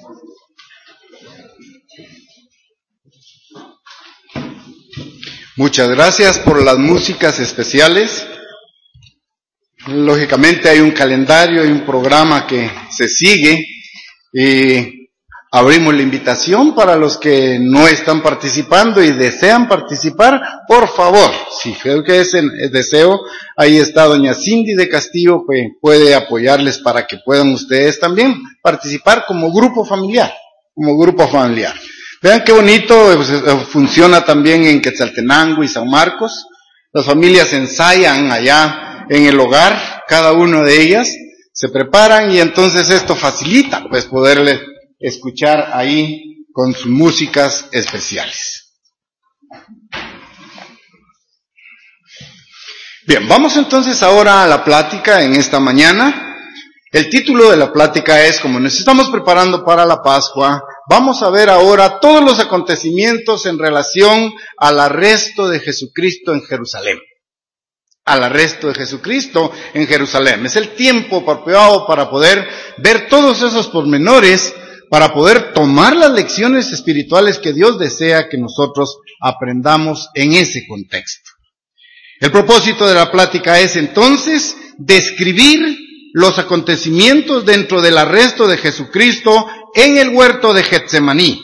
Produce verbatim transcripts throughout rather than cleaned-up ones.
Muchas gracias por las músicas especiales. Lógicamente hay un calendario y un programa que se sigue y abrimos la invitación para los que no están participando y desean participar. Por favor, si creo que es el deseo, ahí está doña Cindy de Castillo, que puede apoyarles para que puedan ustedes también participar como grupo familiar, como grupo familiar. Vean qué bonito, pues, funciona también en Quetzaltenango y San Marcos. Las familias ensayan allá en el hogar, cada una de ellas, se preparan y entonces esto facilita, pues, poderle escuchar ahí con sus músicas especiales. Bien, vamos entonces ahora a la plática en esta mañana. El título de la plática es, como nos estamos preparando para la Pascua, vamos a ver ahora todos los acontecimientos en relación al arresto de Jesucristo en Jerusalén. Al arresto de Jesucristo en Jerusalén. Es el tiempo apropiado para poder ver todos esos pormenores, para poder tomar las lecciones espirituales que Dios desea que nosotros aprendamos en ese contexto. El propósito de la plática es entonces describir los acontecimientos dentro del arresto de Jesucristo en el huerto de Getsemaní.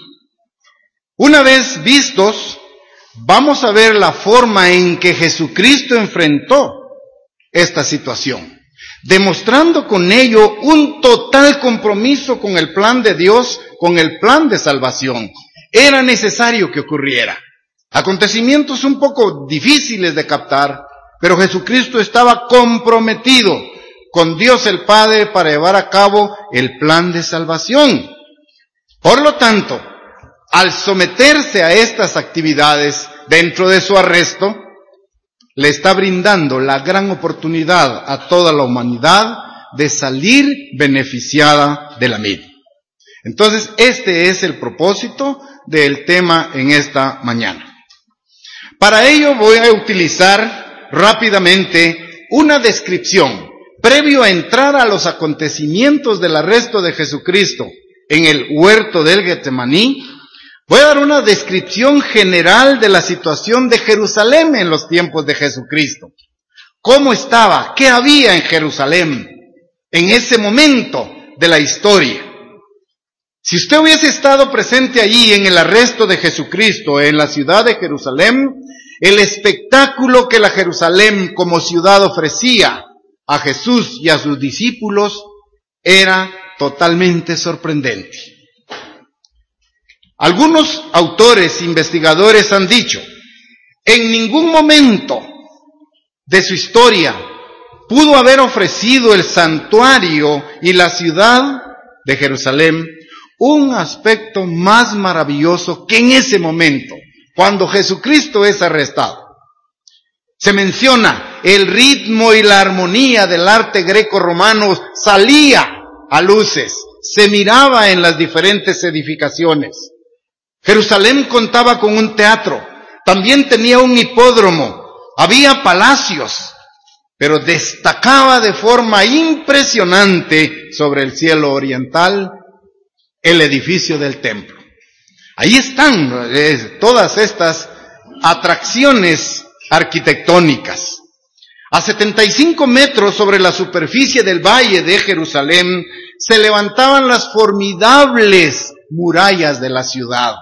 Una vez vistos, vamos a ver la forma en que Jesucristo enfrentó esta situación, demostrando con ello un total compromiso con el plan de Dios, con el plan de salvación. Era necesario que ocurriera. Acontecimientos un poco difíciles de captar, pero Jesucristo estaba comprometido con Dios el Padre para llevar a cabo el plan de salvación. Por lo tanto, al someterse a estas actividades dentro de su arresto, le está brindando la gran oportunidad a toda la humanidad de salir beneficiada de la misma. Entonces, este es el propósito del tema en esta mañana. Para ello voy a utilizar rápidamente una descripción previo a entrar a los acontecimientos del arresto de Jesucristo en el huerto del Getsemaní. Voy a dar una descripción general de la situación de Jerusalén en los tiempos de Jesucristo. ¿Cómo estaba? ¿Qué había en Jerusalén en ese momento de la historia? Si usted hubiese estado presente allí en el arresto de Jesucristo en la ciudad de Jerusalén, el espectáculo que la Jerusalén como ciudad ofrecía a Jesús y a sus discípulos era totalmente sorprendente. Algunos autores, investigadores han dicho, en ningún momento de su historia pudo haber ofrecido el santuario y la ciudad de Jerusalén un aspecto más maravilloso que en ese momento, cuando Jesucristo es arrestado. Se menciona el ritmo y la armonía del arte greco-romano salía a luces, se miraba en las diferentes edificaciones. Jerusalén contaba con un teatro, también tenía un hipódromo, había palacios, pero destacaba de forma impresionante sobre el cielo oriental el edificio del templo. Ahí están eh, todas estas atracciones arquitectónicas. A setenta y cinco metros sobre la superficie del valle de Jerusalén se levantaban las formidables murallas de la ciudad.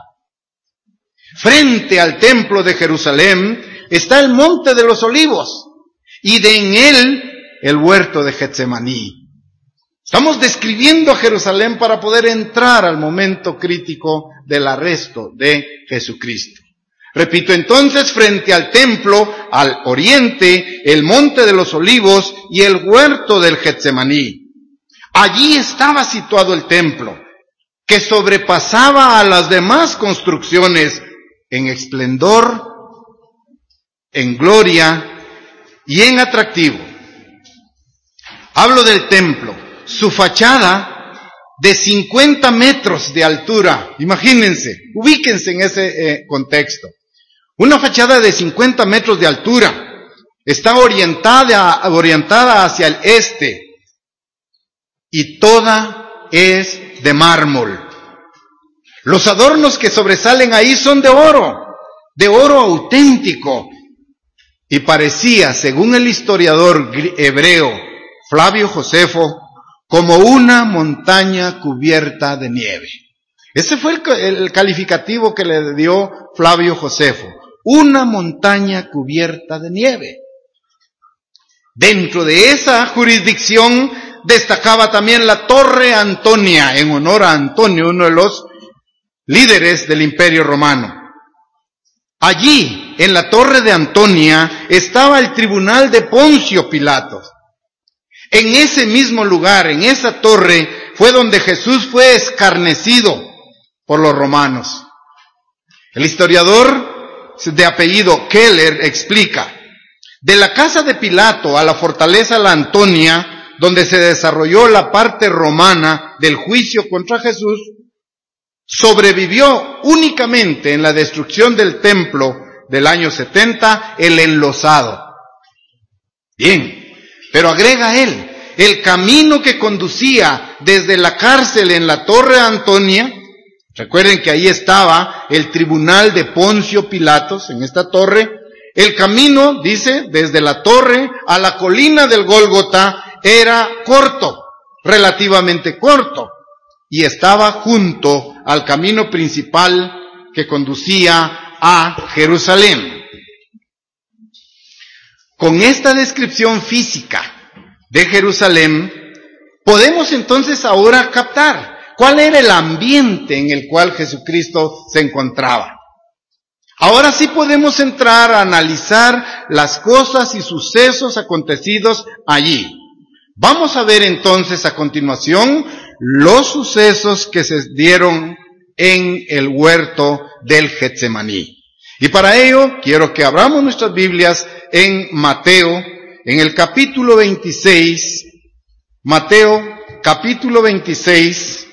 Frente al templo de Jerusalén está el monte de los olivos y de en él el huerto de Getsemaní. Estamos describiendo a Jerusalén para poder entrar al momento crítico del arresto de Jesucristo. Repito entonces, frente al templo, al oriente, el monte de los olivos y el huerto del Getsemaní. Allí estaba situado el templo, que sobrepasaba a las demás construcciones en esplendor, en gloria y en atractivo. Hablo del templo, su fachada de cincuenta metros de altura. Imagínense, ubíquense en ese eh, contexto. Una fachada de cincuenta metros de altura, está orientada, orientada hacia el este y toda es de mármol. Los adornos que sobresalen ahí son de oro, de oro auténtico. Y parecía, según el historiador hebreo Flavio Josefo, como una montaña cubierta de nieve. Ese fue el, el calificativo que le dio Flavio Josefo. Una montaña cubierta de nieve. Dentro de esa jurisdicción destacaba también la Torre Antonia, en honor a Antonio, uno de los líderes del Imperio Romano. Allí, en la Torre de Antonia, estaba el tribunal de Poncio Pilato. En ese mismo lugar, en esa torre, fue donde Jesús fue escarnecido por los romanos. El historiador de apellido Keller explica: de la casa de Pilato a la fortaleza La Antonia, donde se desarrolló la parte romana del juicio contra Jesús, sobrevivió únicamente en la destrucción del templo del año setenta el enlosado. Bien, pero agrega él, el camino que conducía desde la cárcel en la Torre Antonia, recuerden que ahí estaba el tribunal de Poncio Pilatos, en esta torre, el camino, dice, desde la torre a la colina del Gólgota era corto, relativamente corto, y estaba junto al camino principal que conducía a Jerusalén. Con esta descripción física de Jerusalén, podemos entonces ahora captar cuál era el ambiente en el cual Jesucristo se encontraba. Ahora sí podemos entrar a analizar las cosas y sucesos acontecidos allí. Vamos a ver entonces a continuación los sucesos que se dieron en el huerto del Getsemaní. Y para ello quiero que abramos nuestras Biblias en Mateo, en el capítulo veintiséis, Mateo capítulo veintiséis,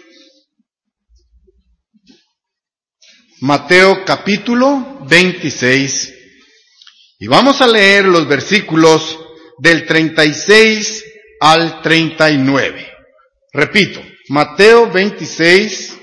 Mateo capítulo veintiséis, y vamos a leer los versículos del treinta y seis al treinta y nueve. Repito, Mateo veintiséis,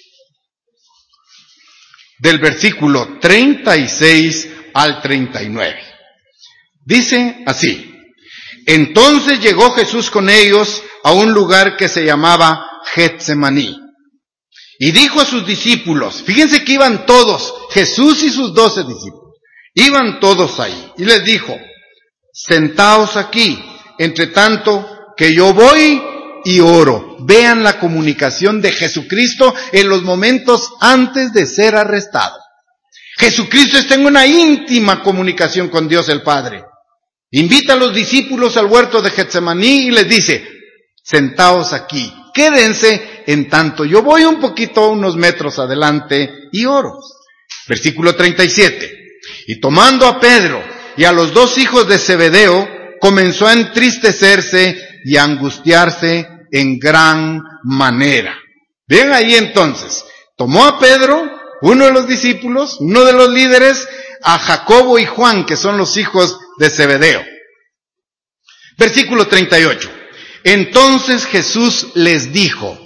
del versículo treinta y seis al treinta y nueve. Dice así: entonces llegó Jesús con ellos a un lugar que se llamaba Getsemaní, y dijo a sus discípulos, fíjense que iban todos, Jesús y sus doce discípulos, iban todos ahí, y les dijo, sentaos aquí, entre tanto que yo voy y oro. Vean la comunicación de Jesucristo en los momentos antes de ser arrestado. Jesucristo está en una íntima comunicación con Dios el Padre. Invita a los discípulos al huerto de Getsemaní y les dice, sentaos aquí, quédense en tanto yo voy un poquito, unos metros adelante y oro. Versículo treinta y siete. Y tomando a Pedro y a los dos hijos de Zebedeo, comenzó a entristecerse y a angustiarse en gran manera. Bien ahí entonces, tomó a Pedro, uno de los discípulos, uno de los líderes, a Jacobo y Juan, que son los hijos de Zebedeo. Versículo treinta y ocho. Entonces Jesús les dijo,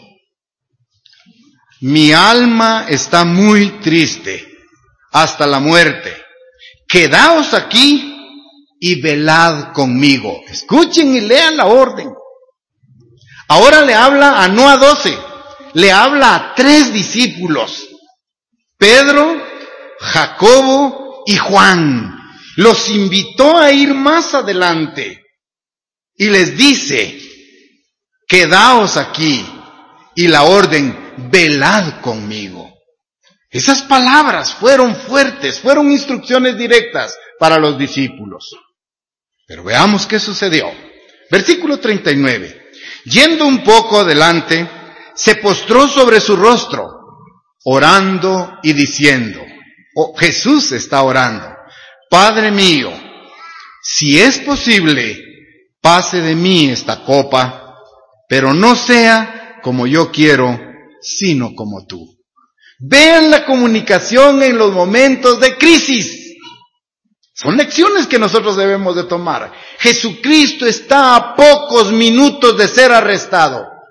mi alma está muy triste hasta la muerte. Quedaos aquí y velad conmigo. Escuchen y lean la orden. Ahora le habla a no a doce, le habla a tres discípulos. Pedro, Jacobo y Juan. Los invitó a ir más adelante y les dice, quedaos aquí, y la orden, velad conmigo. Esas palabras fueron fuertes, fueron instrucciones directas para los discípulos. Pero veamos qué sucedió. Versículo treinta y nueve. Yendo un poco adelante, se postró sobre su rostro, orando y diciendo, oh, Jesús está orando, Padre mío, si es posible, pase de mí esta copa, pero no sea como yo quiero, sino como tú. Vean la comunicación en los momentos de crisis. Son lecciones que nosotros debemos de tomar. Jesucristo está a pocos minutos de ser arrestado.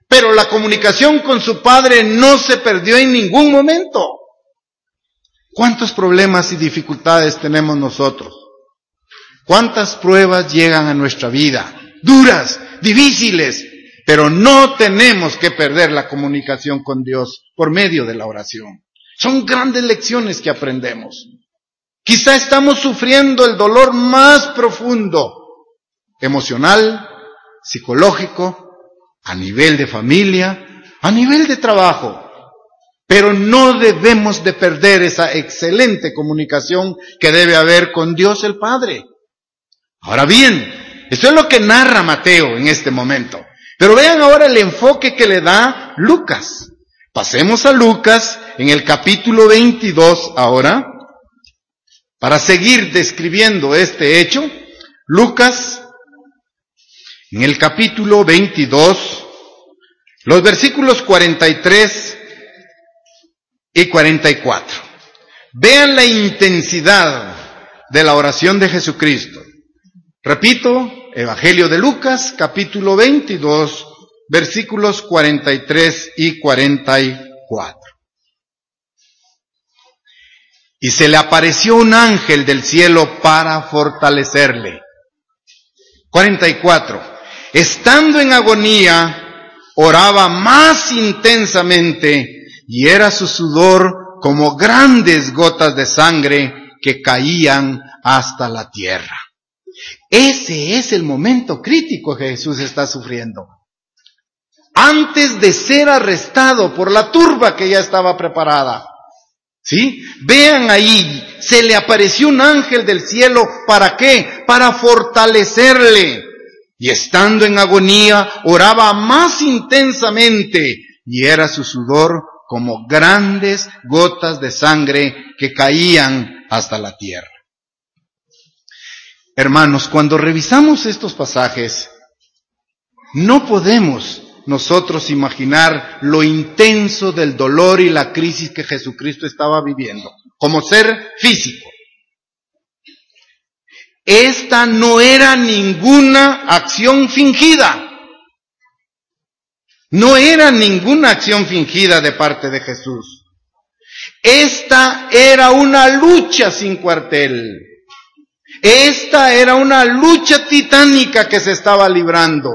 pero la comunicación con su Padre no se perdió en ningún momento. ¿Cuántos problemas y dificultades tenemos nosotros? ¿Cuántas pruebas llegan a nuestra vida? Duras, difíciles, pero no tenemos que perder la comunicación con Dios por medio de la oración. Son grandes lecciones que aprendemos. Quizá estamos sufriendo el dolor más profundo, emocional, psicológico, a nivel de familia, a nivel de trabajo. Pero no debemos de perder esa excelente comunicación que debe haber con Dios el Padre. Ahora bien, esto es lo que narra Mateo en este momento. Pero vean ahora el enfoque que le da Lucas. Pasemos a Lucas en el capítulo veintidós ahora, para seguir describiendo este hecho. Lucas, en el capítulo veintidós, los versículos cuarenta y tres y cuarenta y cuatro. Vean la intensidad de la oración de Jesucristo. Repito, Evangelio de Lucas, capítulo veintidós, versículos cuarenta y tres y cuarenta y cuatro. Y se le apareció un ángel del cielo para fortalecerle. cuarenta y cuatro. Estando en agonía, oraba más intensamente, y era su sudor como grandes gotas de sangre que caían hasta la tierra. Ese es el momento crítico que Jesús está sufriendo. Antes de ser arrestado por la turba que ya estaba preparada. ¿Sí? Vean ahí, se le apareció un ángel del cielo, ¿para qué? Para fortalecerle. Y estando en agonía, oraba más intensamente, y era su sudor como grandes gotas de sangre que caían hasta la tierra. Hermanos, cuando revisamos estos pasajes, no podemos nosotros imaginar lo intenso del dolor y la crisis que Jesucristo estaba viviendo, como ser físico. Esta no era ninguna acción fingida. No era ninguna acción fingida de parte de Jesús. Esta era una lucha sin cuartel. Esta era una lucha titánica que se estaba librando,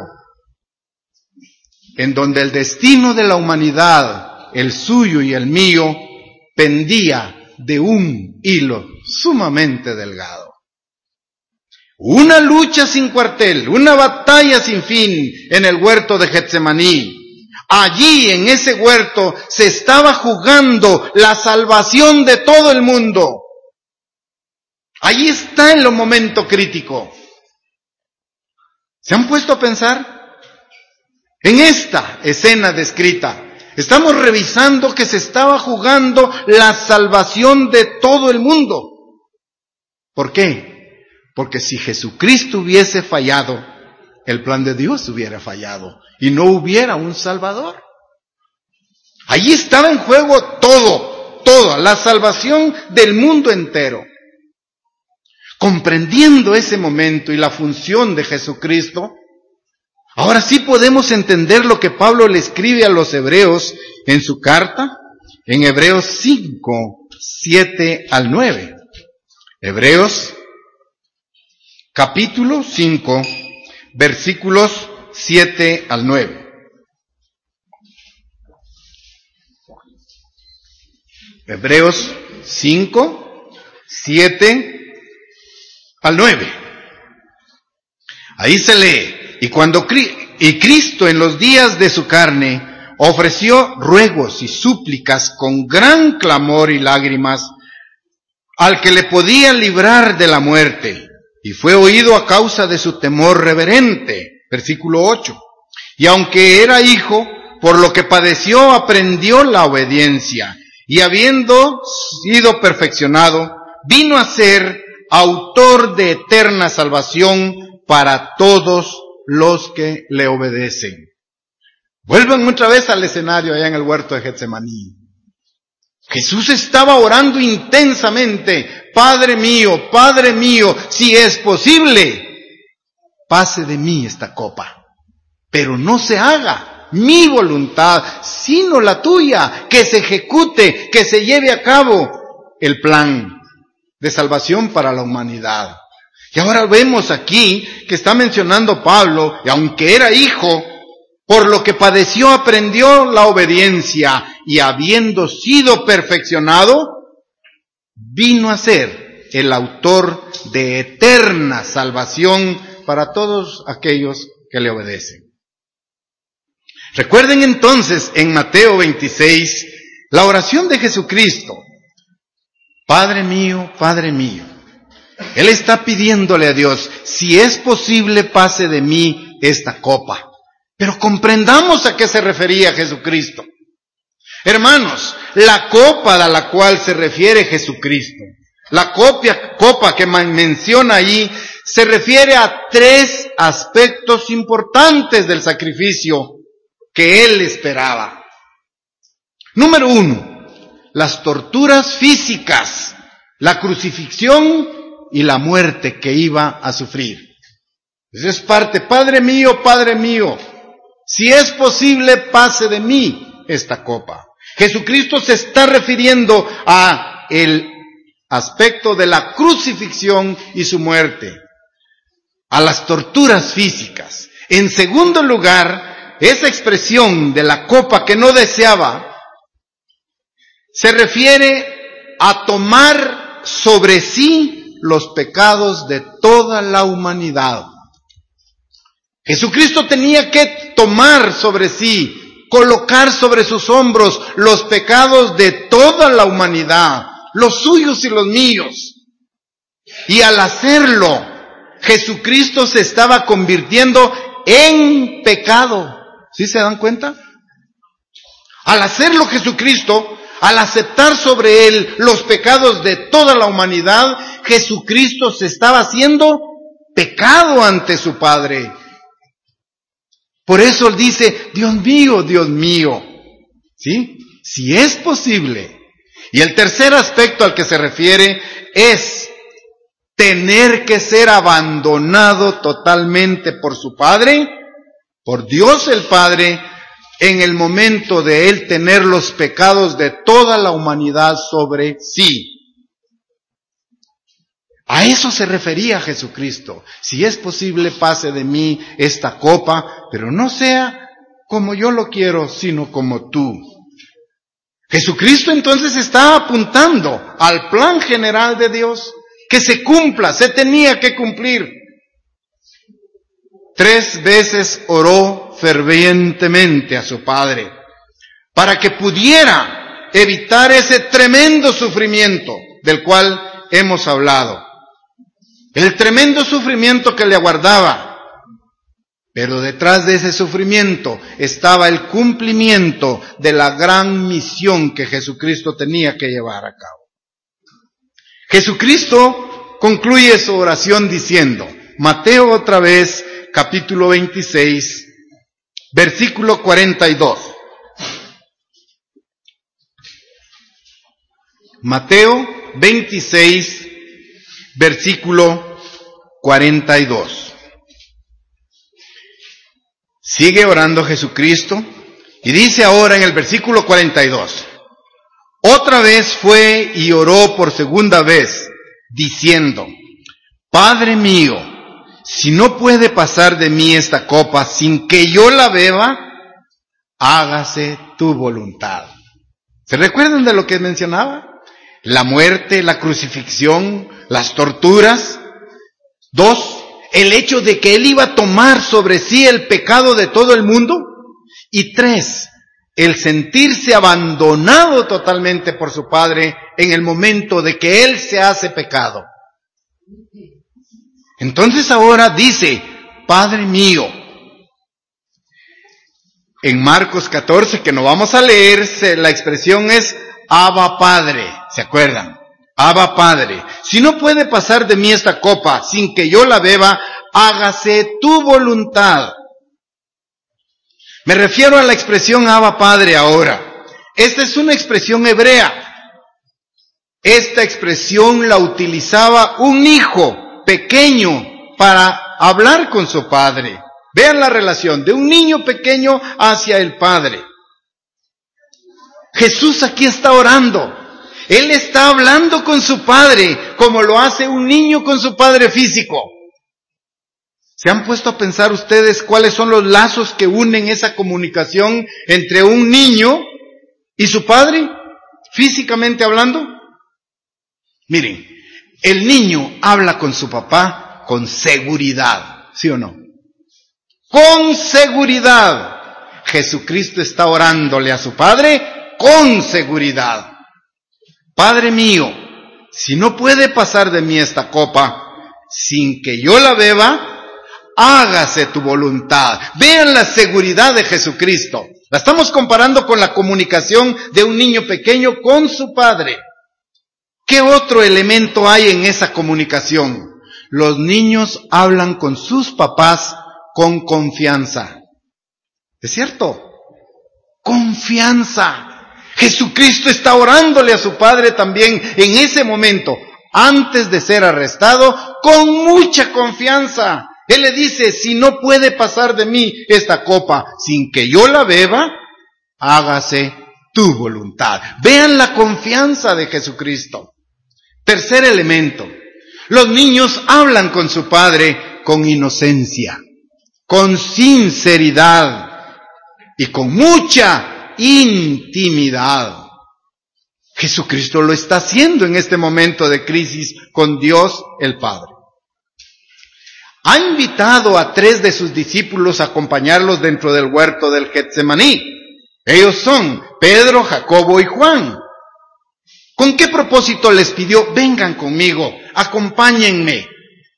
en donde el destino de la humanidad, el suyo y el mío, pendía de un hilo sumamente delgado. Una lucha sin cuartel, una batalla sin fin en el huerto de Getsemaní. Allí, en ese huerto, se estaba jugando la salvación de todo el mundo. Allí está en lo momento crítico. ¿Se han puesto a pensar? En esta escena descrita, estamos revisando que se estaba jugando la salvación de todo el mundo. ¿Por qué? Porque si Jesucristo hubiese fallado, el plan de Dios hubiera fallado y no hubiera un Salvador. Allí estaba en juego todo, toda la salvación del mundo entero. Comprendiendo ese momento y la función de Jesucristo, ahora sí podemos entender lo que Pablo le escribe a los hebreos en su carta, en Hebreos cinco, siete al nueve. Hebreos, capítulo cinco, versículos siete al nueve. Hebreos cinco, siete al nueve. Ahí se lee: y cuando y Cristo en los días de su carne ofreció ruegos y súplicas con gran clamor y lágrimas al que le podía librar de la muerte, y fue oído a causa de su temor reverente. Versículo ocho. Y aunque era hijo, por lo que padeció aprendió la obediencia, y habiendo sido perfeccionado, vino a ser autor de eterna salvación para todos los que le obedecen. Vuelvan otra vez al escenario allá en el huerto de Getsemaní. Jesús estaba orando intensamente: Padre mío, Padre mío, si es posible, pase de mí esta copa, pero no se haga mi voluntad, sino la tuya, que se ejecute, que se lleve a cabo el plan de salvación para la humanidad. Y ahora vemos aquí que está mencionando Pablo, y aunque era hijo, por lo que padeció aprendió la obediencia, y habiendo sido perfeccionado, vino a ser el autor de eterna salvación para todos aquellos que le obedecen. Recuerden entonces en Mateo veintiséis la oración de Jesucristo. Padre mío, Padre mío. Él está pidiéndole a Dios, si es posible pase de mí esta copa. Pero comprendamos a qué se refería Jesucristo. Hermanos, la copa a la cual se refiere Jesucristo, la copia, copa que menciona ahí, se refiere a tres aspectos importantes del sacrificio que Él esperaba. Número uno, las torturas físicas, la crucifixión y la muerte que iba a sufrir. Eso es parte, Padre mío, Padre mío, si es posible pase de mí esta copa. Jesucristo se está refiriendo a el aspecto de la crucifixión y su muerte, a las torturas físicas. En segundo lugar, esa expresión de la copa que no deseaba se refiere a tomar sobre sí los pecados de toda la humanidad. Jesucristo tenía que tomar sobre sí, colocar sobre sus hombros los pecados de toda la humanidad, los suyos y los míos. Y al hacerlo, Jesucristo se estaba convirtiendo en pecado. ¿Sí se dan cuenta? Al hacerlo Jesucristo, al aceptar sobre él los pecados de toda la humanidad, Jesucristo se estaba haciendo pecado ante su Padre. Por eso él dice, Dios mío, Dios mío. ¿Sí? Si es posible. Y el tercer aspecto al que se refiere es tener que ser abandonado totalmente por su Padre, por Dios el Padre, en el momento de él tener los pecados de toda la humanidad sobre sí. A eso se refería Jesucristo. Si es posible, pase de mí esta copa, pero no sea como yo lo quiero, sino como tú. Jesucristo entonces está apuntando al plan general de Dios, que se cumpla, se tenía que cumplir. Tres veces oró fervientemente a su Padre, para que pudiera evitar ese tremendo sufrimiento del cual hemos hablado. El tremendo sufrimiento que le aguardaba. Pero detrás de ese sufrimiento estaba el cumplimiento de la gran misión que Jesucristo tenía que llevar a cabo. Jesucristo concluye su oración diciendo, Mateo otra vez, capítulo veintiséis, versículo cuarenta y dos. Mateo veintiséis, versículo cuarenta y dos. Sigue orando Jesucristo y dice ahora en el versículo cuarenta y dos, otra vez fue y oró por segunda vez, diciendo, Padre mío, si no puede pasar de mí esta copa sin que yo la beba, hágase tu voluntad. ¿Se recuerdan de lo que mencionaba? La muerte, la crucifixión, las torturas. Dos, el hecho de que él iba a tomar sobre sí el pecado de todo el mundo. Y tres, el sentirse abandonado totalmente por su Padre en el momento de que él se hace pecado. Entonces ahora dice, Padre mío. En Marcos catorce, que no vamos a leer, la expresión es Abba Padre, ¿se acuerdan? Abba Padre, si no puede pasar de mí esta copa sin que yo la beba, hágase tu voluntad. Me refiero a la expresión Abba Padre ahora. Esta es una expresión hebrea. Esta expresión la utilizaba un hijo pequeño para hablar con su padre. Vean la relación de un niño pequeño hacia el Padre. Jesús aquí está orando. Él está hablando con su Padre como lo hace un niño con su padre físico. ¿Se han puesto a pensar ustedes cuáles son los lazos que unen esa comunicación entre un niño y su padre, físicamente hablando? Miren, el niño habla con su papá con seguridad, ¿sí o no? Con seguridad. Jesucristo está orándole a su Padre con seguridad. Padre mío, si no puede pasar de mí esta copa sin que yo la beba, hágase tu voluntad. Vean la seguridad de Jesucristo. La estamos comparando con la comunicación de un niño pequeño con su padre. ¿Qué otro elemento hay en esa comunicación? Los niños hablan con sus papás con confianza. ¿Es cierto? Confianza. Jesucristo está orándole a su Padre también en ese momento, antes de ser arrestado, con mucha confianza. Él le dice, si no puede pasar de mí esta copa sin que yo la beba, hágase tu voluntad. Vean la confianza de Jesucristo. Tercer elemento, los niños hablan con su Padre con inocencia, con sinceridad y con mucha intimidad. Jesucristo lo está haciendo en este momento de crisis con Dios el Padre. Ha invitado a tres de sus discípulos a acompañarlos dentro del huerto del Getsemaní. Ellos son Pedro, Jacobo y Juan. ¿Con qué propósito les pidió? Vengan conmigo, acompáñenme.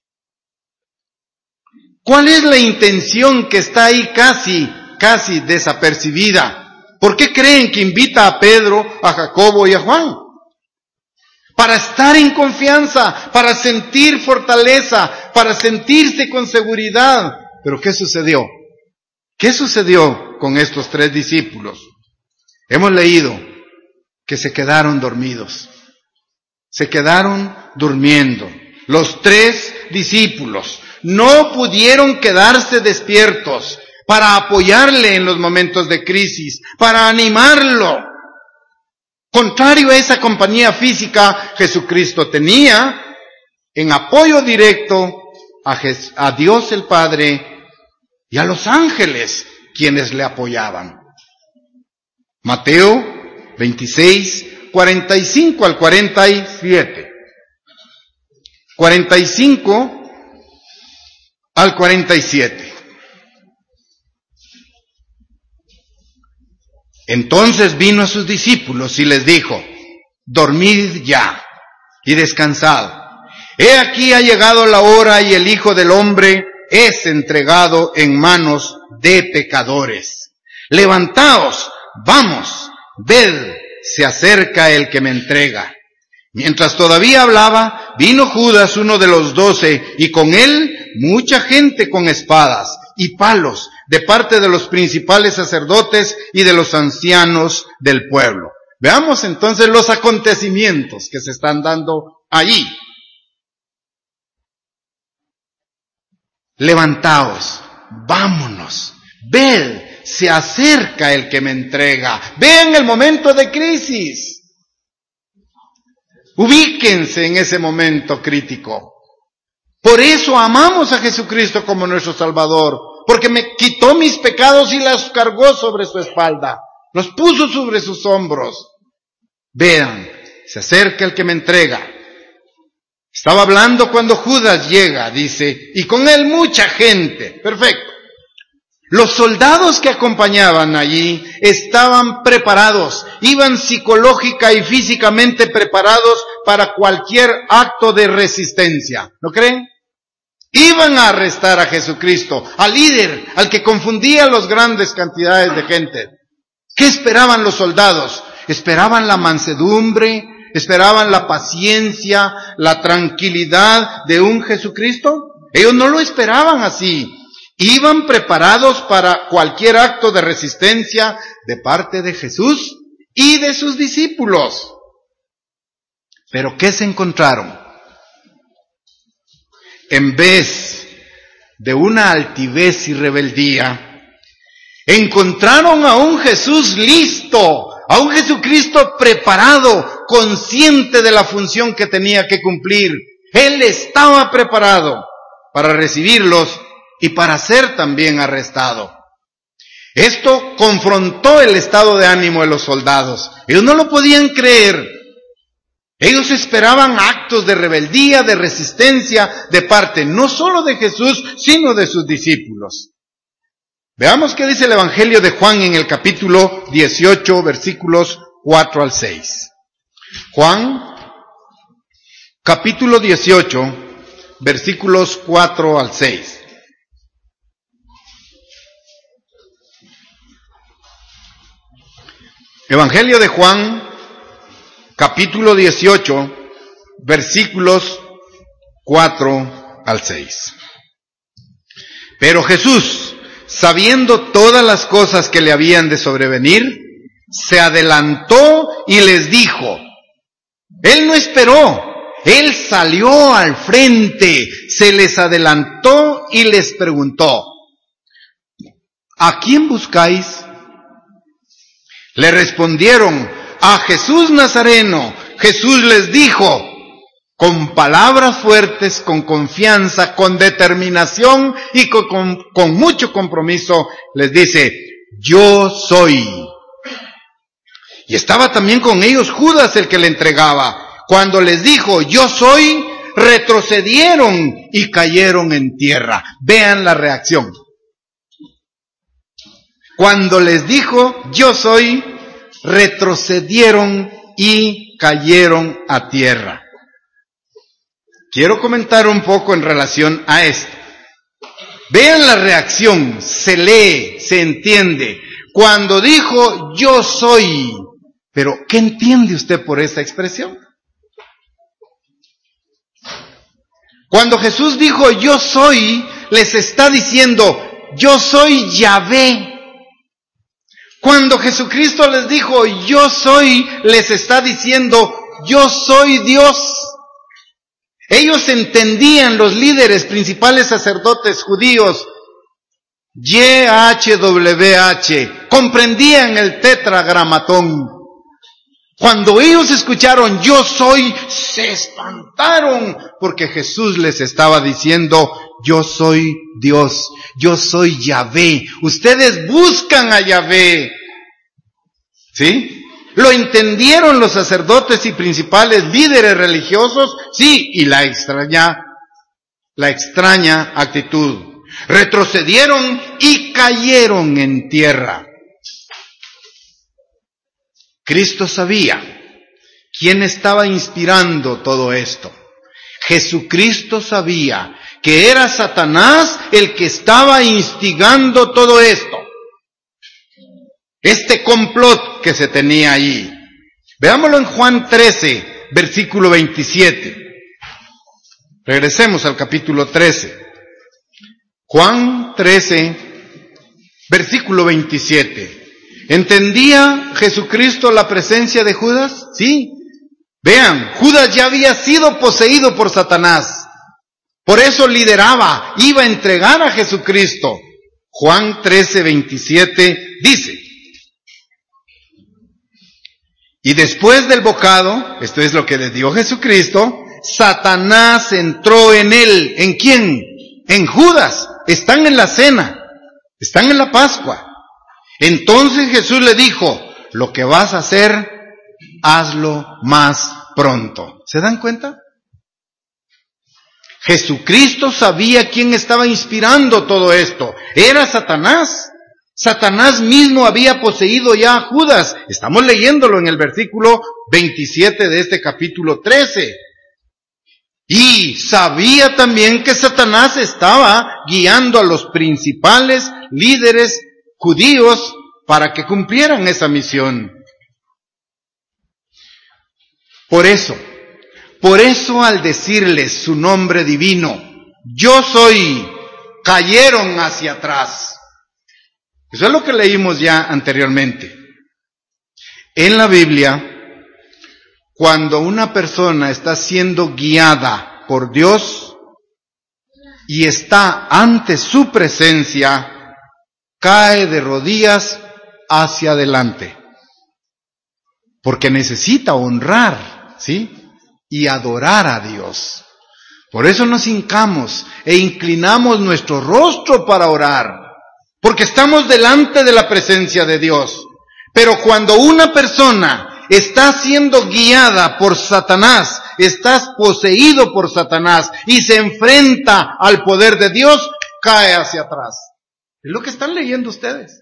¿Cuál es la intención que está ahí casi, casi desapercibida? ¿Por qué creen que invita a Pedro, a Jacobo y a Juan? Para estar en confianza, para sentir fortaleza, para sentirse con seguridad. ¿Pero qué sucedió? ¿Qué sucedió con estos tres discípulos? Hemos leído que se quedaron dormidos. Se quedaron durmiendo. Los tres discípulos no pudieron quedarse despiertos para apoyarle en los momentos de crisis, para animarlo. Contrario a esa compañía física, Jesucristo tenía en apoyo directo a, Jes- a Dios el Padre y a los ángeles quienes le apoyaban. Mateo veintiséis, cuarenta y cinco al cuarenta y siete. cuarenta y cinco al cuarenta y siete. Entonces vino a sus discípulos y les dijo, dormid ya y descansad. He aquí ha llegado la hora y el Hijo del Hombre es entregado en manos de pecadores. Levantaos, vamos, ved, se acerca el que me entrega. Mientras todavía hablaba, vino Judas, uno de los doce, y con él mucha gente con espadas y palos, de parte de los principales sacerdotes y de los ancianos del pueblo. Veamos entonces los acontecimientos que se están dando allí. Levantaos, vámonos, ved, se acerca el que me entrega. Vean el momento de crisis. Ubíquense en ese momento crítico. Por eso amamos a Jesucristo como nuestro Salvador, porque me quitó mis pecados y los cargó sobre su espalda, los puso sobre sus hombros. Vean, se acerca el que me entrega. Estaba hablando cuando Judas llega, dice, y con él mucha gente. Perfecto. Los soldados que acompañaban allí estaban preparados, iban psicológica y físicamente preparados para cualquier acto de resistencia. ¿No creen? Iban a arrestar a Jesucristo, al líder, al que confundía las grandes cantidades de gente. ¿Qué esperaban los soldados? Esperaban la mansedumbre, esperaban la paciencia, la tranquilidad de un Jesucristo. Ellos no lo esperaban así. Iban preparados para cualquier acto de resistencia de parte de Jesús y de sus discípulos. Pero ¿qué se encontraron? En vez de una altivez y rebeldía, encontraron a un Jesús listo, a un Jesucristo preparado, consciente de la función que tenía que cumplir. Él estaba preparado para recibirlos y para ser también arrestado. Esto confrontó el estado de ánimo de los soldados. Ellos no lo podían creer. Ellos esperaban actos de rebeldía, de resistencia, de parte no solo de Jesús, sino de sus discípulos. Veamos qué dice el Evangelio de Juan en el capítulo dieciocho, versículos cuatro al seis. Juan, capítulo dieciocho, versículos cuatro al seis. Evangelio de Juan, capítulo dieciocho, versículos cuatro al seis. Pero Jesús, sabiendo todas las cosas que le habían de sobrevenir, se adelantó y les dijo. Él no esperó, él salió al frente, se les adelantó y les preguntó, ¿a quién buscáis? Le respondieron, a Jesús Nazareno. Jesús les dijo, con palabras fuertes, con confianza, con determinación y con, con, con mucho compromiso, les dice, yo soy. Y estaba también con ellos Judas, el que le entregaba. Cuando les dijo, yo soy, retrocedieron y cayeron en tierra. Vean la reacción. Cuando les dijo, yo soy, retrocedieron y cayeron a tierra. Quiero comentar un poco en relación a esto. Vean la reacción, se lee, se entiende. Cuando dijo, yo soy, pero ¿qué entiende usted por esta expresión? Cuando Jesús dijo, yo soy, les está diciendo, yo soy Yahvé. Cuando Jesucristo les dijo, yo soy, les está diciendo, yo soy Dios. Ellos entendían, los líderes, principales sacerdotes judíos, Y H W H, comprendían el tetragramatón. Cuando ellos escucharon, yo soy, se espantaron, porque Jesús les estaba diciendo, yo soy Dios, yo soy Yahvé. Ustedes buscan a Yahvé. ¿Sí? ¿Lo entendieron los sacerdotes y principales líderes religiosos? Sí, y la extraña, la extraña actitud. Retrocedieron y cayeron en tierra. Cristo sabía quién estaba inspirando todo esto. Jesucristo sabía que era Satanás el que estaba instigando todo esto. Este complot que se tenía allí. Veámoslo en Juan trece, versículo veintisiete. Regresemos al capítulo trece. Juan trece, versículo veintisiete. ¿Entendía Jesucristo la presencia de Judas? Sí. Vean, Judas ya había sido poseído por Satanás. Por eso lideraba, iba a entregar a Jesucristo. Juan trece, veintisiete dice, y después del bocado, esto es lo que le dio Jesucristo, Satanás entró en él. ¿En quién? En Judas. Están en la cena, están en la Pascua. Entonces Jesús le dijo, lo que vas a hacer, hazlo más pronto. ¿Se dan cuenta? Jesucristo sabía quién estaba inspirando todo esto. Era Satanás. Satanás mismo había poseído ya a Judas. Estamos leyéndolo en el versículo veintisiete de este capítulo trece. Y sabía también que Satanás estaba guiando a los principales líderes judíos para que cumplieran esa misión. Por eso, por eso al decirles su nombre divino, yo soy, cayeron hacia atrás. Eso es lo que leímos ya anteriormente. En la Biblia, cuando una persona está siendo guiada por Dios, y está ante su presencia, cae de rodillas hacia adelante. Porque necesita honrar, ¿sí? Y adorar a Dios. Por eso nos hincamos e inclinamos nuestro rostro para orar. Porque estamos delante de la presencia de Dios. Pero cuando una persona está siendo guiada por Satanás, estás poseído por Satanás y se enfrenta al poder de Dios, cae hacia atrás. Es lo que están leyendo ustedes.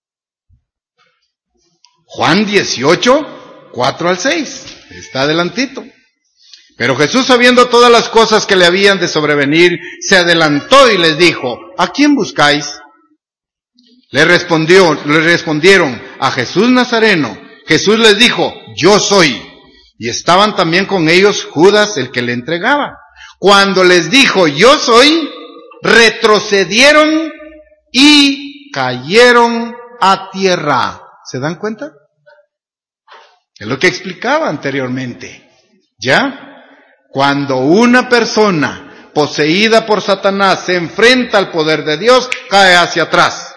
Juan dieciocho, cuatro al seis. Está adelantito. Pero Jesús, sabiendo todas las cosas que le habían de sobrevenir, se adelantó y les dijo, ¿a quién buscáis? Le respondió, le respondieron, a Jesús Nazareno. Jesús les dijo, yo soy. Y estaban también con ellos Judas, el que le entregaba. Cuando les dijo, yo soy, retrocedieron y cayeron a tierra. ¿Se dan cuenta? Es lo que explicaba anteriormente. ¿Ya? Cuando una persona poseída por Satanás se enfrenta al poder de Dios, cae hacia atrás.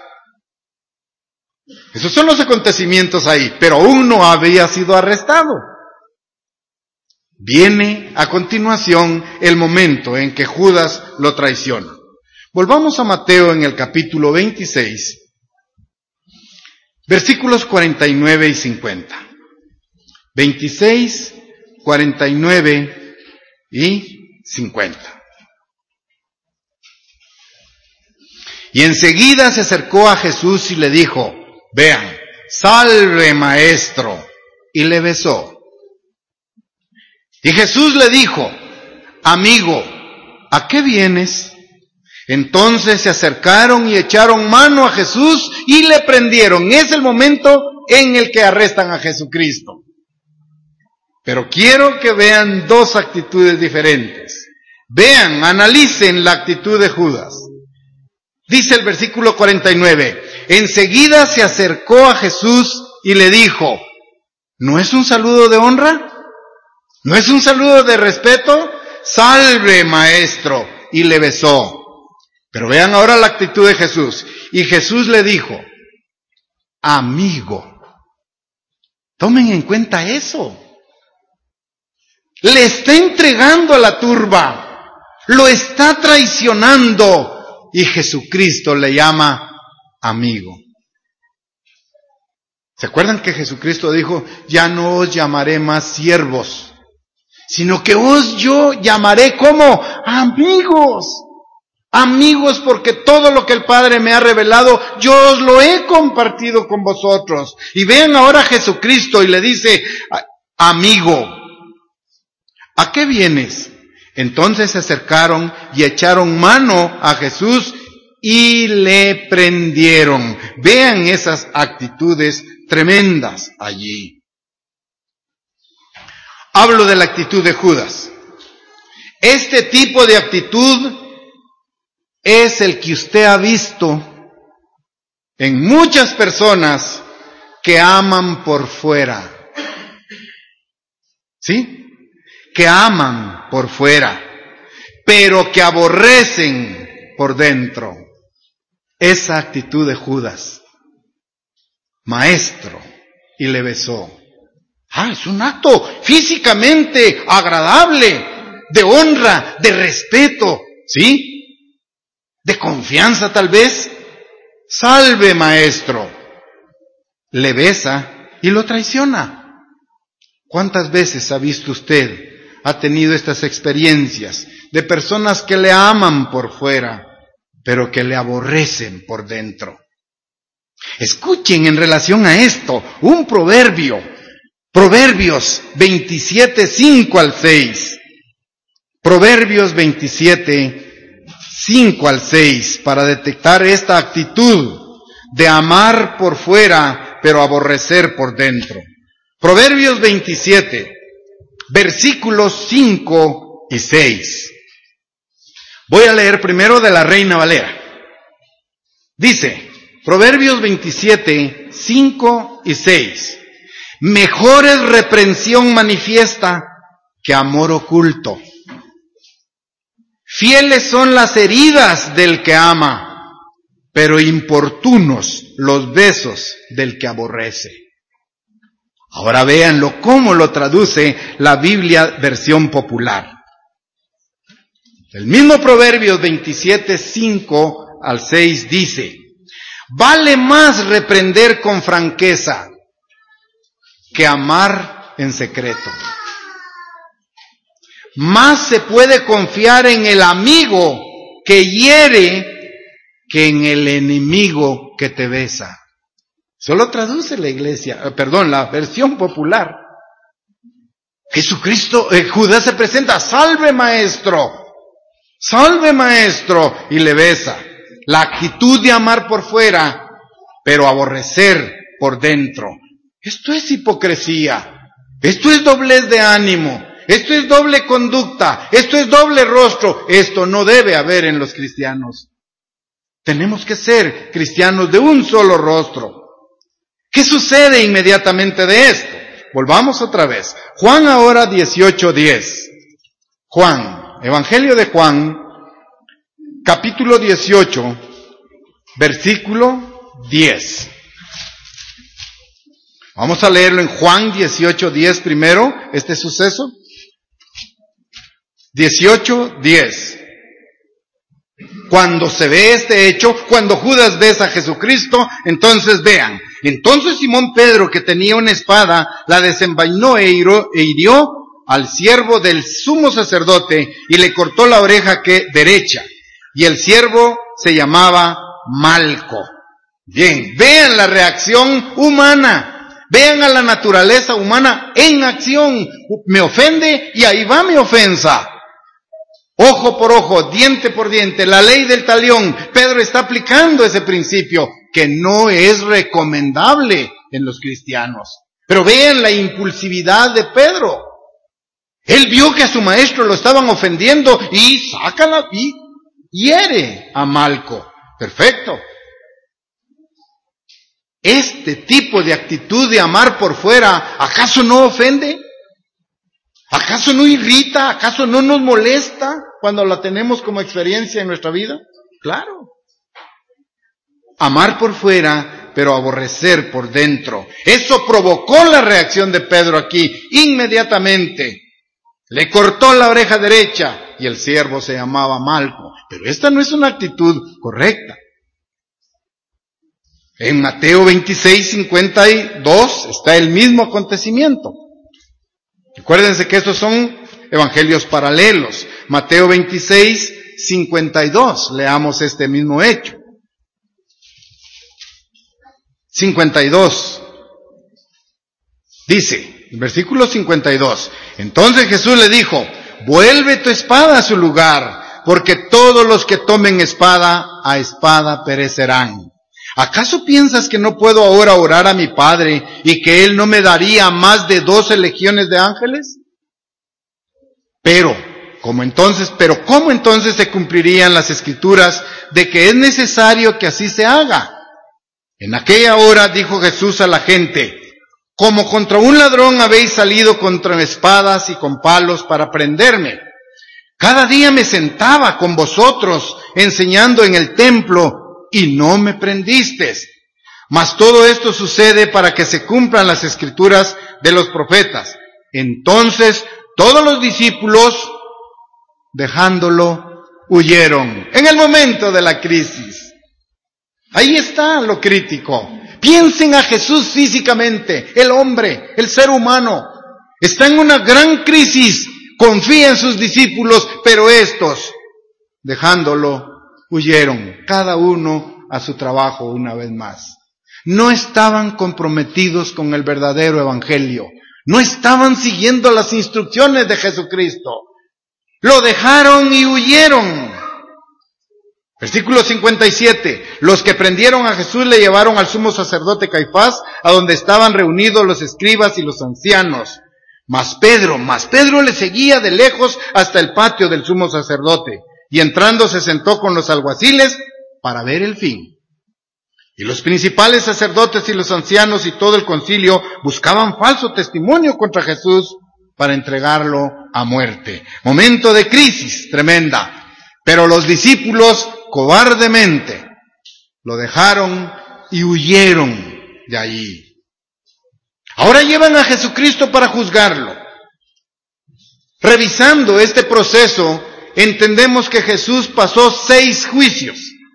Esos son los acontecimientos ahí, pero aún no había sido arrestado. Viene a continuación el momento en que Judas lo traiciona. Volvamos a Mateo en el capítulo veintiséis, versículos cuarenta y nueve y cincuenta. veintiséis, cuarenta y nueve y cincuenta. Y enseguida se acercó a Jesús y le dijo, vean, salve maestro, y le besó. Y Jesús le dijo, amigo, ¿a qué vienes? Entonces se acercaron y echaron mano a Jesús y le prendieron. Es el momento en el que arrestan a Jesucristo. Pero quiero que vean dos actitudes diferentes. Vean, analicen la actitud de Judas. Dice el versículo cuarenta y nueve, enseguida se acercó a Jesús y le dijo, ¿no es un saludo de honra? ¿No es un saludo de respeto? Salve, maestro, y le besó. Pero vean ahora la actitud de Jesús. Y Jesús le dijo, amigo. Tomen en cuenta eso. Le está entregando a la turba, lo está traicionando y Jesucristo le llama amigo. ¿Se acuerdan que Jesucristo dijo, ya no os llamaré más siervos, sino que os yo llamaré como amigos? Amigos, porque todo lo que el Padre me ha revelado, yo os lo he compartido con vosotros. Y vean ahora a Jesucristo y le dice, amigo, ¿a qué vienes? Entonces se acercaron y echaron mano a Jesús y le prendieron. Vean esas actitudes tremendas allí. Hablo de la actitud de Judas. Este tipo de actitud es el que usted ha visto en muchas personas que aman por fuera. ¿Sí? Que aman por fuera, pero que aborrecen por dentro. Esa actitud de Judas. Maestro, y le besó. Ah, es un acto físicamente agradable, de honra, de respeto, ¿sí? De confianza tal vez. Salve, maestro. Le besa y lo traiciona. ¿Cuántas veces ha visto usted, ha tenido estas experiencias de personas que le aman por fuera, pero que le aborrecen por dentro? Escuchen en relación a esto un proverbio, Proverbios veintisiete, cinco al seis. Proverbios veintisiete, cinco al seis, para detectar esta actitud de amar por fuera, pero aborrecer por dentro. Proverbios veintisiete, versículos cinco y seis. Voy a leer primero de la Reina Valera. Dice, Proverbios veintisiete, cinco y seis. Mejor es reprensión manifiesta que amor oculto. Fieles son las heridas del que ama, pero importunos los besos del que aborrece. Ahora véanlo cómo lo traduce la Biblia versión popular. El mismo Proverbios veintisiete, cinco al seis dice: vale más reprender con franqueza que amar en secreto. Más se puede confiar en el amigo que hiere que en el enemigo que te besa. Solo traduce la iglesia, perdón, la versión popular. Jesucristo, eh, Judas se presenta: salve maestro, salve maestro, y le besa. La actitud de amar por fuera, pero aborrecer por dentro. Esto es hipocresía, esto es doblez de ánimo, esto es doble conducta, esto es doble rostro. Esto no debe haber en los cristianos. Tenemos que ser cristianos de un solo rostro. ¿Qué sucede inmediatamente de esto? Volvamos otra vez. Juan ahora dieciocho diez. Juan, Evangelio de Juan, capítulo dieciocho, versículo diez. Vamos a leerlo en Juan dieciocho diez primero, este suceso. dieciocho diez. Cuando se ve este hecho, cuando Judas besa a Jesucristo, entonces vean. Entonces Simón Pedro, que tenía una espada, la desenvainó e hirió, e hirió al siervo del sumo sacerdote y le cortó la oreja que, derecha. Y el siervo se llamaba Malco. Bien, vean la reacción humana. Vean a la naturaleza humana en acción. Me ofende y ahí va mi ofensa. Ojo por ojo, diente por diente, la ley del talión. Pedro está aplicando ese principio que no es recomendable en los cristianos. Pero vean la impulsividad de Pedro. Él vio que a su maestro lo estaban ofendiendo y saca la y hiere a Malco. Perfecto. Este tipo de actitud de amar por fuera, ¿acaso no ofende? ¿Acaso no irrita? ¿Acaso no nos molesta cuando la tenemos como experiencia en nuestra vida? Claro. Amar por fuera, pero aborrecer por dentro. Eso provocó la reacción de Pedro aquí, inmediatamente. Le cortó la oreja derecha y el siervo se llamaba Malco. Pero esta no es una actitud correcta. En Mateo veintiséis, cincuenta y dos está el mismo acontecimiento. Acuérdense que estos son evangelios paralelos. Mateo veintiséis, cincuenta y dos, leamos este mismo hecho. cincuenta y dos. Dice, versículo cincuenta y dos. Entonces Jesús le dijo: vuelve tu espada a su lugar, porque todos los que tomen espada, a espada perecerán. ¿Acaso piensas que no puedo ahora orar a mi Padre y que Él no me daría más de doce legiones de ángeles? Pero, ¿cómo entonces, pero cómo entonces se cumplirían las escrituras de que es necesario que así se haga? En aquella hora dijo Jesús a la gente: como contra un ladrón habéis salido contra espadas y con palos para prenderme. Cada día me sentaba con vosotros enseñando en el templo y no me prendisteis. Mas todo esto sucede para que se cumplan las escrituras de los profetas. Entonces todos los discípulos, dejándolo, huyeron. En el momento de la crisis. Ahí está lo crítico. Piensen a Jesús físicamente, el hombre, el ser humano. Está en una gran crisis. Confía en sus discípulos, pero estos, dejándolo, huyeron, cada uno a su trabajo una vez más. No estaban comprometidos con el verdadero evangelio. No estaban siguiendo las instrucciones de Jesucristo. Lo dejaron y huyeron. Versículo cincuenta y siete. Los que prendieron a Jesús le llevaron al sumo sacerdote Caifás, a donde estaban reunidos los escribas y los ancianos. Mas Pedro, mas Pedro le seguía de lejos hasta el patio del sumo sacerdote. Y entrando se sentó con los alguaciles para ver el fin. Y los principales sacerdotes y los ancianos y todo el concilio buscaban falso testimonio contra Jesús para entregarlo a muerte. Momento de crisis tremenda. Pero los discípulos cobardemente lo dejaron y huyeron de allí. Ahora llevan a Jesucristo para juzgarlo. Revisando este proceso, entendemos que Jesús pasó seis juicios.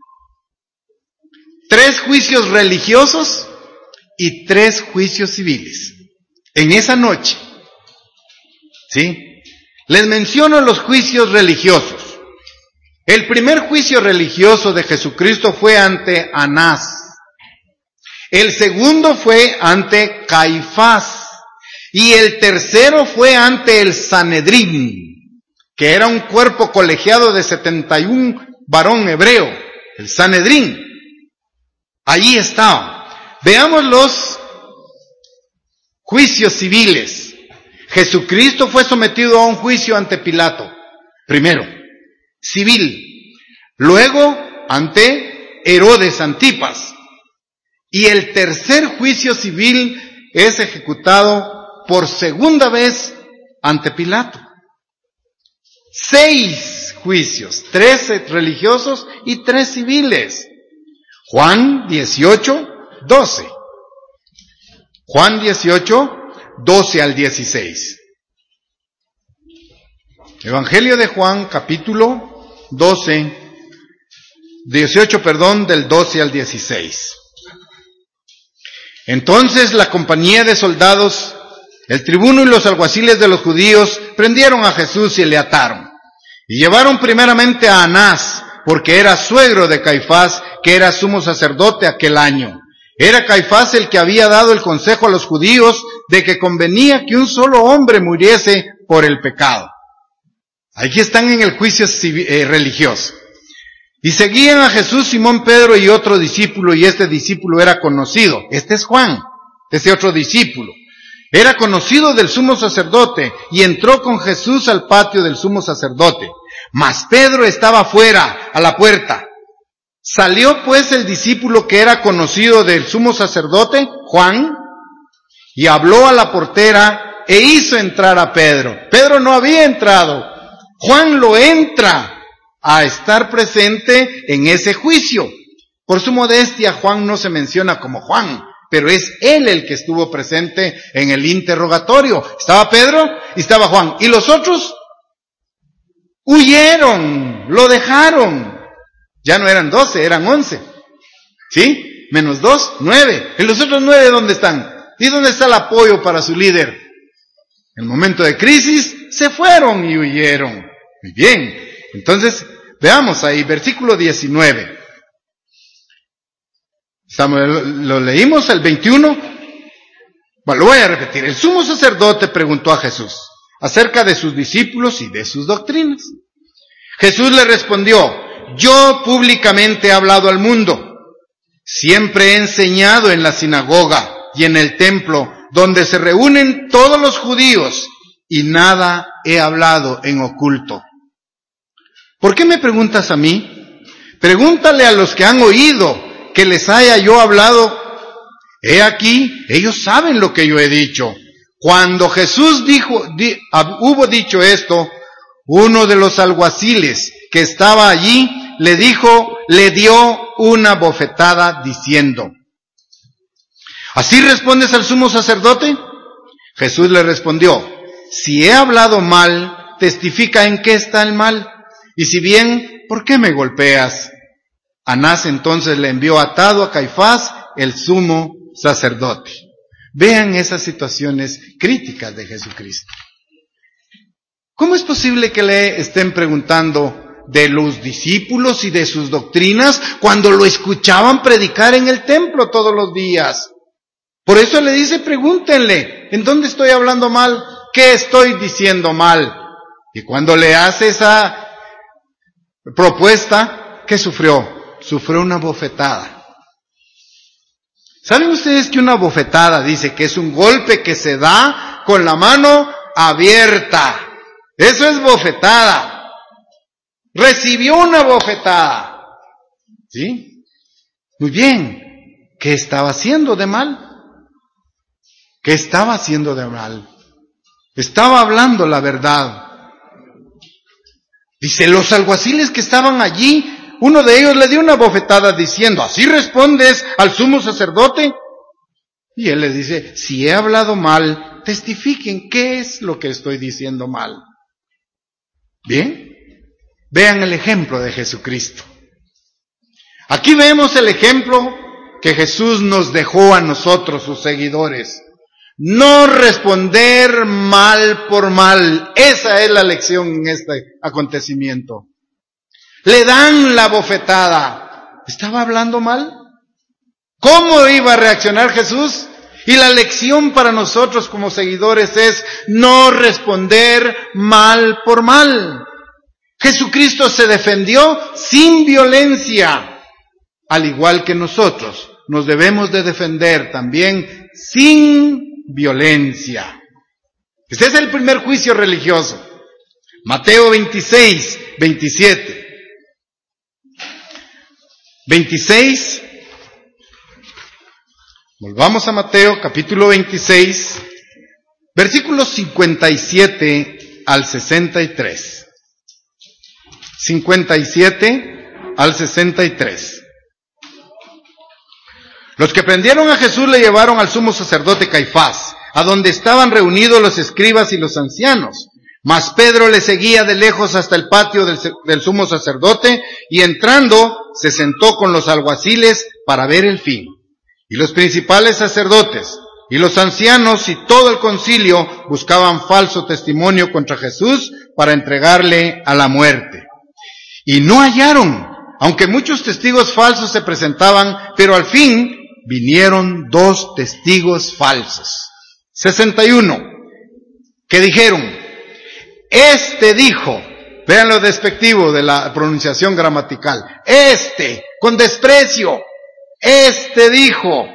Tres juicios religiosos y tres juicios civiles. En esa noche. ¿Sí? Les menciono los juicios religiosos. El primer juicio religioso de Jesucristo fue ante Anás. El segundo fue ante Caifás. Y el tercero fue ante el Sanedrín, que era un cuerpo colegiado de setenta y un varón hebreo, el Sanedrín. Allí estaba. Veamos los juicios civiles. Jesucristo fue sometido a un juicio ante Pilato, primero, civil, luego ante Herodes Antipas, y el tercer juicio civil es ejecutado por segunda vez ante Pilato. Seis juicios, tres religiosos y tres civiles. Juan dieciocho, doce. Juan dieciocho, doce al dieciséis. Evangelio de Juan, capítulo doce, dieciocho, perdón, del doce al dieciséis. Entonces la compañía de soldados, el tribuno y los alguaciles de los judíos prendieron a Jesús y le ataron. Y llevaron primeramente a Anás, porque era suegro de Caifás, que era sumo sacerdote aquel año. Era Caifás el que había dado el consejo a los judíos de que convenía que un solo hombre muriese por el pecado. Aquí están en el juicio civil, eh, religioso. Y seguían a Jesús Simón Pedro y otro discípulo, y este discípulo era conocido. Este es Juan, este otro discípulo. Era conocido del sumo sacerdote, y entró con Jesús al patio del sumo sacerdote. Mas Pedro estaba fuera, a la puerta. Salió pues el discípulo que era conocido del sumo sacerdote, Juan, y habló a la portera e hizo entrar a Pedro. Pedro no había entrado. Juan lo entra a estar presente en ese juicio. Por su modestia, Juan no se menciona como Juan, pero es él el que estuvo presente en el interrogatorio. Estaba Pedro y estaba Juan. ¿Y los otros? Huyeron, lo dejaron. Ya no eran doce, eran once. ¿Sí? Menos dos, nueve. ¿Y los otros nueve dónde están? ¿Y dónde está el apoyo para su líder? En el momento de crisis, se fueron y huyeron. Muy bien. Entonces, veamos ahí, versículo diecinueve. Lo leímos, el veintiuno. Bueno, lo voy a repetir. El sumo sacerdote preguntó a Jesús acerca de sus discípulos y de sus doctrinas. Jesús le respondió: yo públicamente he hablado al mundo. Siempre he enseñado en la sinagoga y en el templo, donde se reúnen todos los judíos, y nada he hablado en oculto. ¿Por qué me preguntas a mí? Pregúntale a los que han oído que les haya yo hablado. He aquí, ellos saben lo que yo he dicho. Cuando Jesús dijo, di, hubo dicho esto, uno de los alguaciles que estaba allí le dijo, le dio una bofetada diciendo: ¿así respondes al sumo sacerdote? Jesús le respondió: si he hablado mal, testifica en qué está el mal. Y si bien, ¿por qué me golpeas? Anás entonces le envió atado a Caifás, el sumo sacerdote. Vean esas situaciones críticas de Jesucristo. ¿Cómo es posible que le estén preguntando de los discípulos y de sus doctrinas cuando lo escuchaban predicar en el templo todos los días? Por eso le dice, pregúntenle, ¿en dónde estoy hablando mal? ¿Qué estoy diciendo mal? Y cuando le hace esa propuesta, ¿qué sufrió? Sufrió una bofetada. ¿Saben ustedes que una bofetada dice que es un golpe que se da con la mano abierta? Eso es bofetada. Recibió una bofetada. ¿Sí? Muy bien. ¿Qué estaba haciendo de mal? ¿Qué estaba haciendo de mal? Estaba hablando la verdad. Dice, los alguaciles que estaban allí, uno de ellos le dio una bofetada diciendo, ¿así respondes al sumo sacerdote? Y él le dice, si he hablado mal, testifiquen qué es lo que estoy diciendo mal. Bien, vean el ejemplo de Jesucristo. Aquí vemos el ejemplo que Jesús nos dejó a nosotros, sus seguidores. No responder mal por mal. Esa es la lección en este acontecimiento. Le dan la bofetada. ¿Estaba hablando mal? ¿Cómo iba a reaccionar Jesús? Y la lección para nosotros como seguidores es no responder mal por mal. Jesucristo se defendió sin violencia, al igual que nosotros nos debemos de defender también sin violencia. Este es el primer juicio religioso. Mateo veintiséis, veintisiete. veintiséis. Volvamos a Mateo capítulo veintiséis, versículos cincuenta y siete al sesenta y tres. cincuenta y siete al sesenta y tres. Los que prendieron a Jesús le llevaron al sumo sacerdote Caifás, a donde estaban reunidos los escribas y los ancianos. Mas Pedro le seguía de lejos hasta el patio del, del sumo sacerdote, y entrando se sentó con los alguaciles para ver el fin. Y los principales sacerdotes y los ancianos y todo el concilio buscaban falso testimonio contra Jesús para entregarle a la muerte. Y no hallaron, aunque muchos testigos falsos se presentaban, pero al fin vinieron dos testigos falsos. sesenta y uno, que dijeron, este dijo, vean lo despectivo de la pronunciación gramatical, este, con desprecio, este dijo,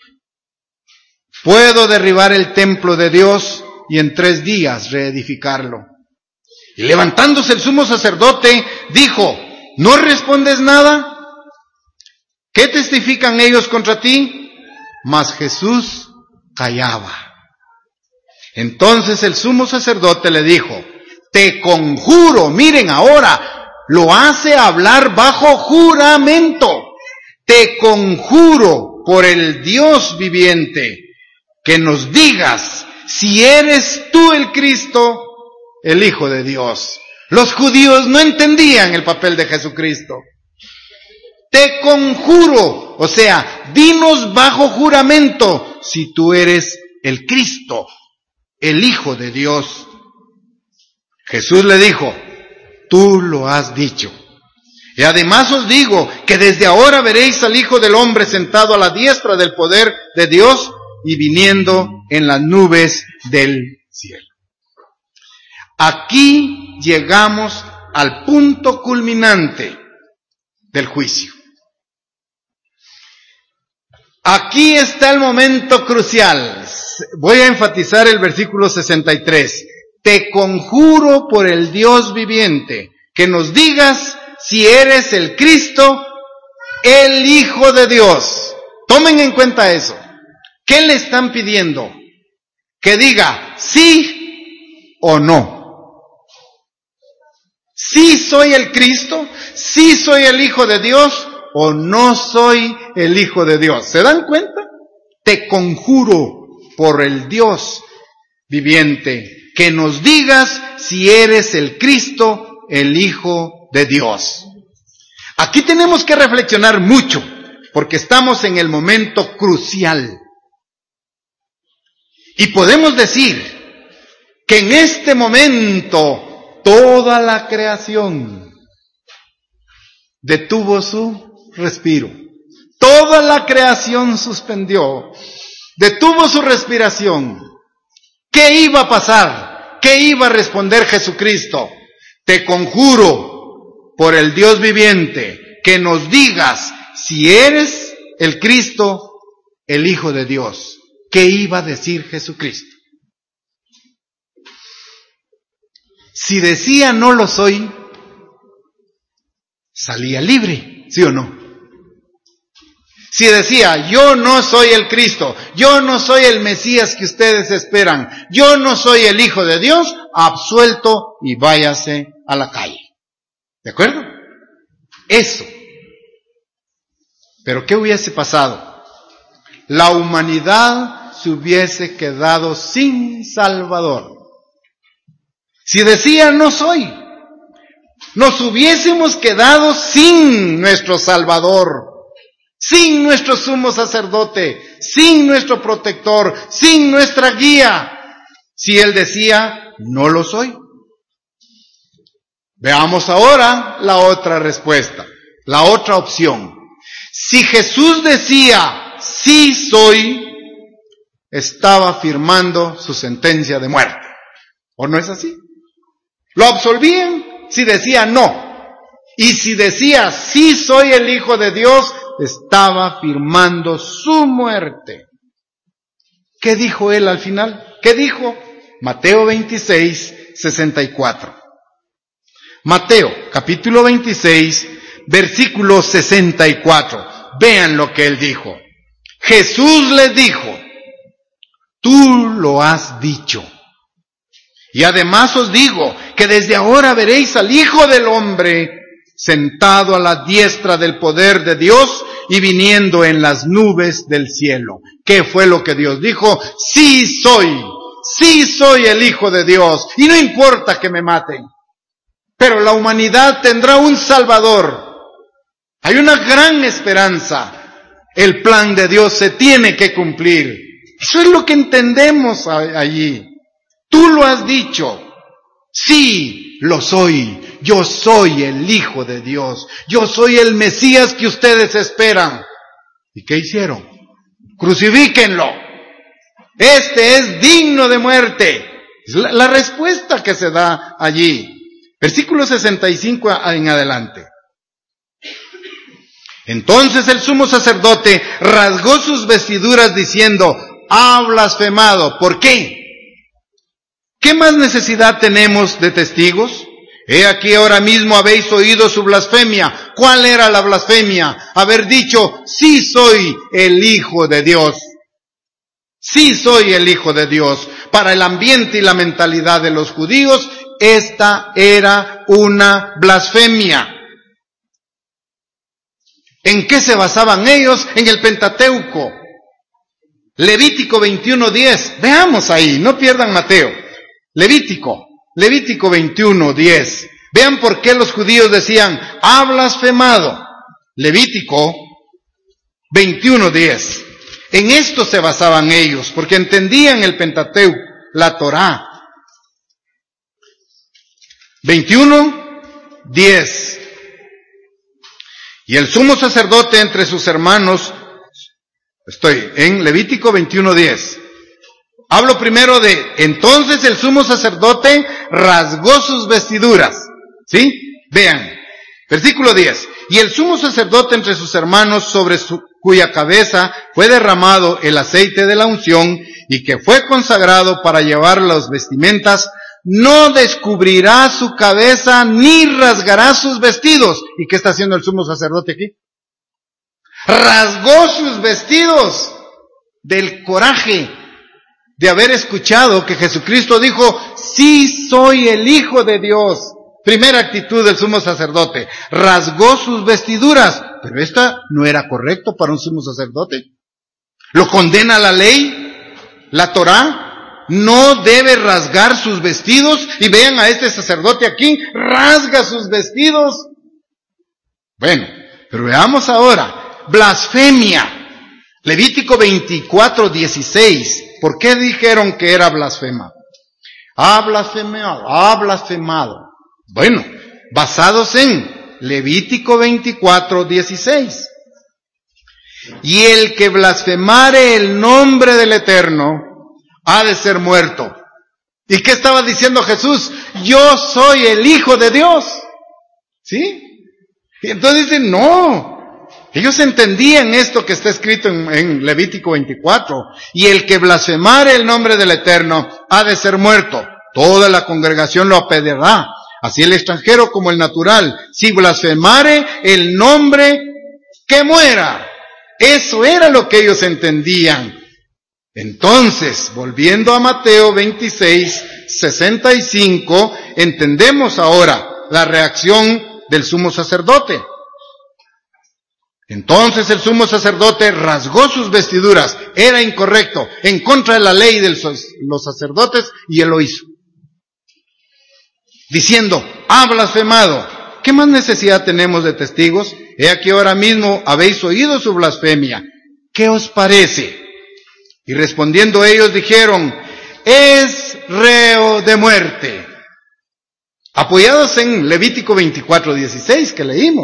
puedo derribar el templo de Dios y en tres días reedificarlo. Y levantándose el sumo sacerdote, dijo, ¿no respondes nada? ¿Qué testifican ellos contra ti? Mas Jesús callaba. Entonces el sumo sacerdote le dijo, te conjuro, miren ahora, lo hace hablar bajo juramento. Te conjuro por el Dios viviente, que nos digas si eres tú el Cristo, el Hijo de Dios. Los judíos no entendían el papel de Jesucristo. Te conjuro, o sea, dinos bajo juramento si tú eres el Cristo, el Hijo de Dios. Jesús le dijo, tú lo has dicho. Y además os digo que desde ahora veréis al Hijo del Hombre sentado a la diestra del poder de Dios y viniendo en las nubes del cielo. Aquí llegamos al punto culminante del juicio. Aquí está el momento crucial. Voy a enfatizar el versículo sesenta y tres. Te conjuro por el Dios viviente, que nos digas si eres el Cristo, el Hijo de Dios. Tomen en cuenta eso. ¿Qué le están pidiendo? Que diga sí o no. ¿Sí soy el Cristo? ¿Sí soy el Hijo de Dios? ¿O no soy el Hijo de Dios? ¿Se dan cuenta? Te conjuro por el Dios viviente, que nos digas si eres el Cristo, el Hijo de Dios. Aquí tenemos que reflexionar mucho, porque estamos en el momento crucial. Y podemos decir que en este momento toda la creación detuvo su respiro. Toda la creación suspendió, detuvo su respiración. ¿Qué iba a pasar? ¿Qué iba a responder Jesucristo? Te conjuro por el Dios viviente que nos digas si eres el Cristo, el Hijo de Dios. ¿Qué iba a decir Jesucristo? Si decía no lo soy, salía libre, ¿sí o no? Si decía yo no soy el Cristo, yo no soy el Mesías que ustedes esperan, yo no soy el Hijo de Dios, absuelto y váyase a la calle. ¿De acuerdo? Eso. Pero ¿qué hubiese pasado? La humanidad se hubiese quedado sin Salvador. Si decía no soy, nos hubiésemos quedado sin nuestro Salvador, sin nuestro sumo sacerdote, sin nuestro protector, sin nuestra guía. Si Él decía, no lo soy. Veamos ahora la otra respuesta, la otra opción. Si Jesús decía, sí soy, estaba firmando su sentencia de muerte. ¿O no es así? Lo absolvían si decía no. Y si decía, sí soy el Hijo de Dios, estaba firmando su muerte. ¿Qué dijo él al final? ¿Qué dijo? Mateo veintiséis, sesenta y cuatro. Mateo, capítulo veintiséis, versículo sesenta y cuatro. Vean lo que él dijo. Jesús les dijo, tú lo has dicho. Y además os digo que desde ahora veréis al Hijo del Hombre sentado a la diestra del poder de Dios y viniendo en las nubes del cielo. ¿Qué fue lo que Dios dijo? Sí soy, sí soy el Hijo de Dios, y no importa que me maten, pero la humanidad tendrá un Salvador. Hay una gran esperanza. El plan de Dios se tiene que cumplir. Eso es lo que entendemos allí. Tú lo has dicho. Sí, lo soy. Yo soy el Hijo de Dios. Yo soy el Mesías que ustedes esperan. ¿Y qué hicieron? Crucifíquenlo. Este es digno de muerte. Es la, la respuesta que se da allí. Versículo sesenta y cinco en adelante. Entonces el sumo sacerdote rasgó sus vestiduras diciendo, ha blasfemado. ¿Por qué? ¿Qué más necesidad tenemos de testigos? He aquí ahora mismo habéis oído su blasfemia. ¿Cuál era la blasfemia? Haber dicho, sí soy el Hijo de Dios. Sí soy el Hijo de Dios. Para el ambiente y la mentalidad de los judíos, esta era una blasfemia. ¿En qué se basaban ellos? En el Pentateuco. Levítico veintiuno diez. Veamos ahí, no pierdan Mateo. Levítico, Levítico veintiuno diez. Vean por qué los judíos decían, ha blasfemado. Levítico veintiuno diez. En esto se basaban ellos, porque entendían el Pentateuco, la Torá. veintiuno diez. Y el sumo sacerdote entre sus hermanos, estoy en Levítico veintiuno diez. Hablo primero de, entonces el sumo sacerdote rasgó sus vestiduras. ¿Sí? Vean, versículo diez. Y el sumo sacerdote entre sus hermanos, sobre su, cuya cabeza fue derramado el aceite de la unción, y que fue consagrado para llevar las vestimentas, no descubrirá su cabeza ni rasgará sus vestidos. ¿Y qué está haciendo el sumo sacerdote aquí? Rasgó sus vestidos del coraje de haber escuchado que Jesucristo dijo, sí soy el Hijo de Dios. Primera actitud del sumo sacerdote, rasgó sus vestiduras, pero esta no era correcto para un sumo sacerdote. Lo condena la ley, la Torá, no debe rasgar sus vestidos, y vean a este sacerdote aquí, rasga sus vestidos. Bueno, pero veamos ahora, blasfemia. Levítico veinticuatro dieciséis. ¿Por qué dijeron que era blasfema? Ha blasfemado, ha blasfemado. Bueno, basados en Levítico veinticuatro dieciséis. Y el que blasfemare el nombre del Eterno ha de ser muerto. ¿Y qué estaba diciendo Jesús? Yo soy el Hijo de Dios. ¿Sí? Y entonces dicen, no. Ellos entendían esto que está escrito en, en Levítico veinticuatro. Y el que blasfemare el nombre del Eterno ha de ser muerto. Toda la congregación lo apedreará, así el extranjero como el natural. Si blasfemare el nombre, que muera. Eso era lo que ellos entendían. Entonces, volviendo a Mateo veintiséis, sesenta y cinco, entendemos ahora la reacción del sumo sacerdote. Entonces el sumo sacerdote rasgó sus vestiduras, era incorrecto, en contra de la ley de los sacerdotes, y él lo hizo. Diciendo, ha blasfemado. ¿Qué más necesidad tenemos de testigos? He aquí ahora mismo habéis oído su blasfemia. ¿Qué os parece? Y respondiendo ellos dijeron, es reo de muerte. Apoyados en Levítico veinticuatro dieciséis que leímos.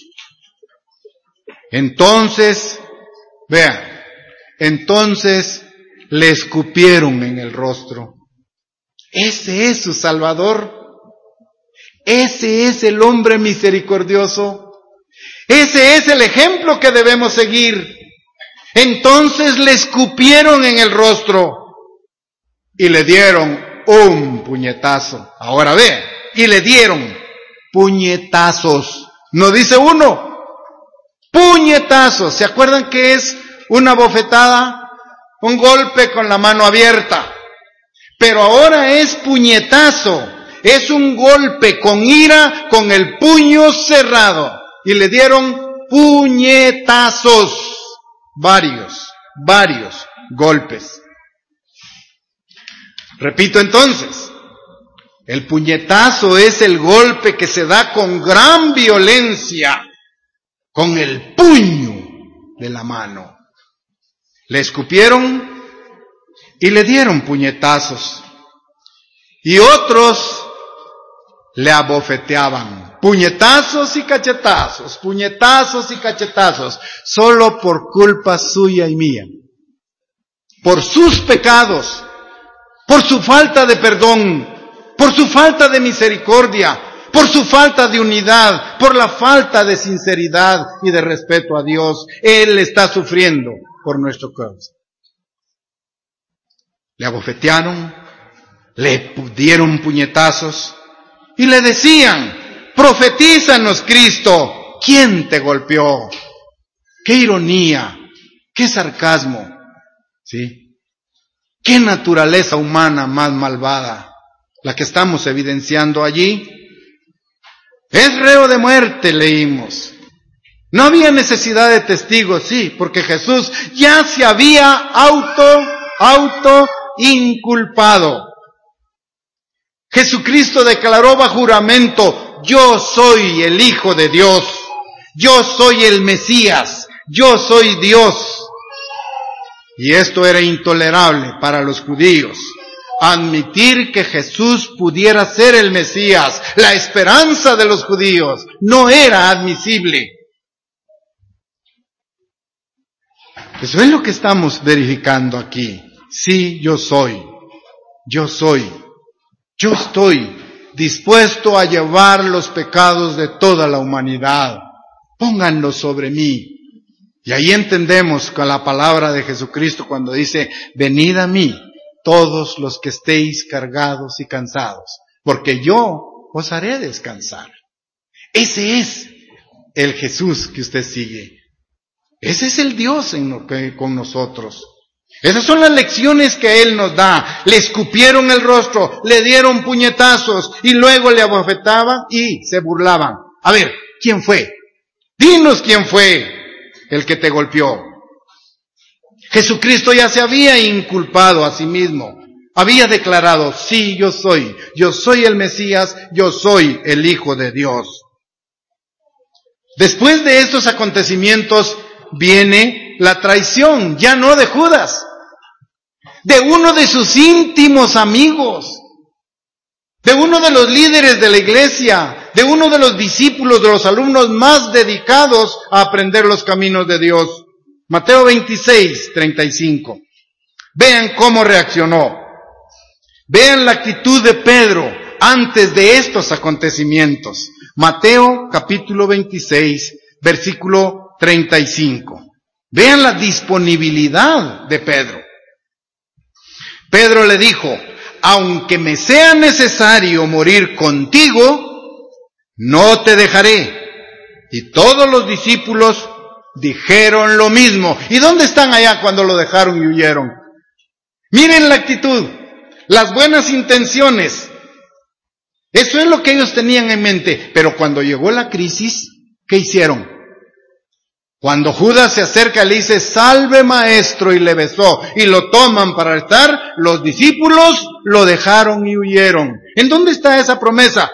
Entonces, vean, entonces le escupieron en el rostro. Ese es su Salvador. Ese es el hombre misericordioso. Ese es el ejemplo que debemos seguir. Entonces le escupieron en el rostro y le dieron un puñetazo. Ahora vean, y le dieron puñetazos. No dice uno. Puñetazos. ¿Se acuerdan que es una bofetada? Un golpe con la mano abierta. Pero ahora es puñetazo. Es un golpe con ira, con el puño cerrado. Y le dieron puñetazos. Varios, varios golpes. Repito entonces. El puñetazo es el golpe que se da con gran violencia. Con el puño de la mano. Le escupieron y le dieron puñetazos. Y otros le abofeteaban. Puñetazos y cachetazos, puñetazos y cachetazos. Solo por culpa suya y mía. Por sus pecados. Por su falta de perdón. Por su falta de misericordia. Por su falta de unidad, por la falta de sinceridad y de respeto a Dios, Él está sufriendo por nuestro causa. Le abofetearon, le dieron puñetazos y le decían, profetízanos Cristo, ¿quién te golpeó? Qué ironía, qué sarcasmo, ¿sí? Qué naturaleza humana más malvada, la que estamos evidenciando allí. Es reo de muerte, leímos. No había necesidad de testigos, sí, porque Jesús ya se había auto, auto inculpado. Jesucristo declaró bajo juramento, yo soy el Hijo de Dios, yo soy el Mesías, yo soy Dios. Y esto era intolerable para los judíos. Admitir que Jesús pudiera ser el Mesías, la esperanza de los judíos, no era admisible. Eso es lo que estamos verificando aquí. Sí, yo soy, yo soy, yo estoy dispuesto a llevar los pecados de toda la humanidad. Pónganlos sobre mí. Y ahí entendemos con la palabra de Jesucristo cuando dice, venid a mí, todos los que estéis cargados y cansados, porque yo os haré descansar. Ese es el Jesús que usted sigue. Ese es el Dios en lo que, con nosotros. Esas son las lecciones que Él nos da. Le escupieron el rostro, le dieron puñetazos y luego le abofetaban y se burlaban. A ver, ¿quién fue? Dinos quién fue el que te golpeó. Jesucristo ya se había inculpado a sí mismo. Había declarado, sí, yo soy, yo soy el Mesías, yo soy el Hijo de Dios. Después de estos acontecimientos viene la traición, ya no de Judas, de uno de sus íntimos amigos, de uno de los líderes de la iglesia, de uno de los discípulos, de los alumnos más dedicados a aprender los caminos de Dios. Mateo veintiséis, treinta y cinco. Vean cómo reaccionó. Vean la actitud de Pedro antes de estos acontecimientos. Mateo capítulo veintiséis, versículo treinta y cinco. Vean la disponibilidad de Pedro. Pedro le dijo, aunque me sea necesario morir contigo, no te dejaré. Y todos los discípulos dijeron lo mismo. ¿Y dónde están allá cuando lo dejaron y huyeron? Miren la actitud, las buenas intenciones. Eso es lo que ellos tenían en mente. Pero cuando llegó la crisis, ¿qué hicieron? Cuando Judas se acerca y le dice, salve maestro, y le besó, y lo toman para arrestar, los discípulos lo dejaron y huyeron. ¿En dónde está esa promesa?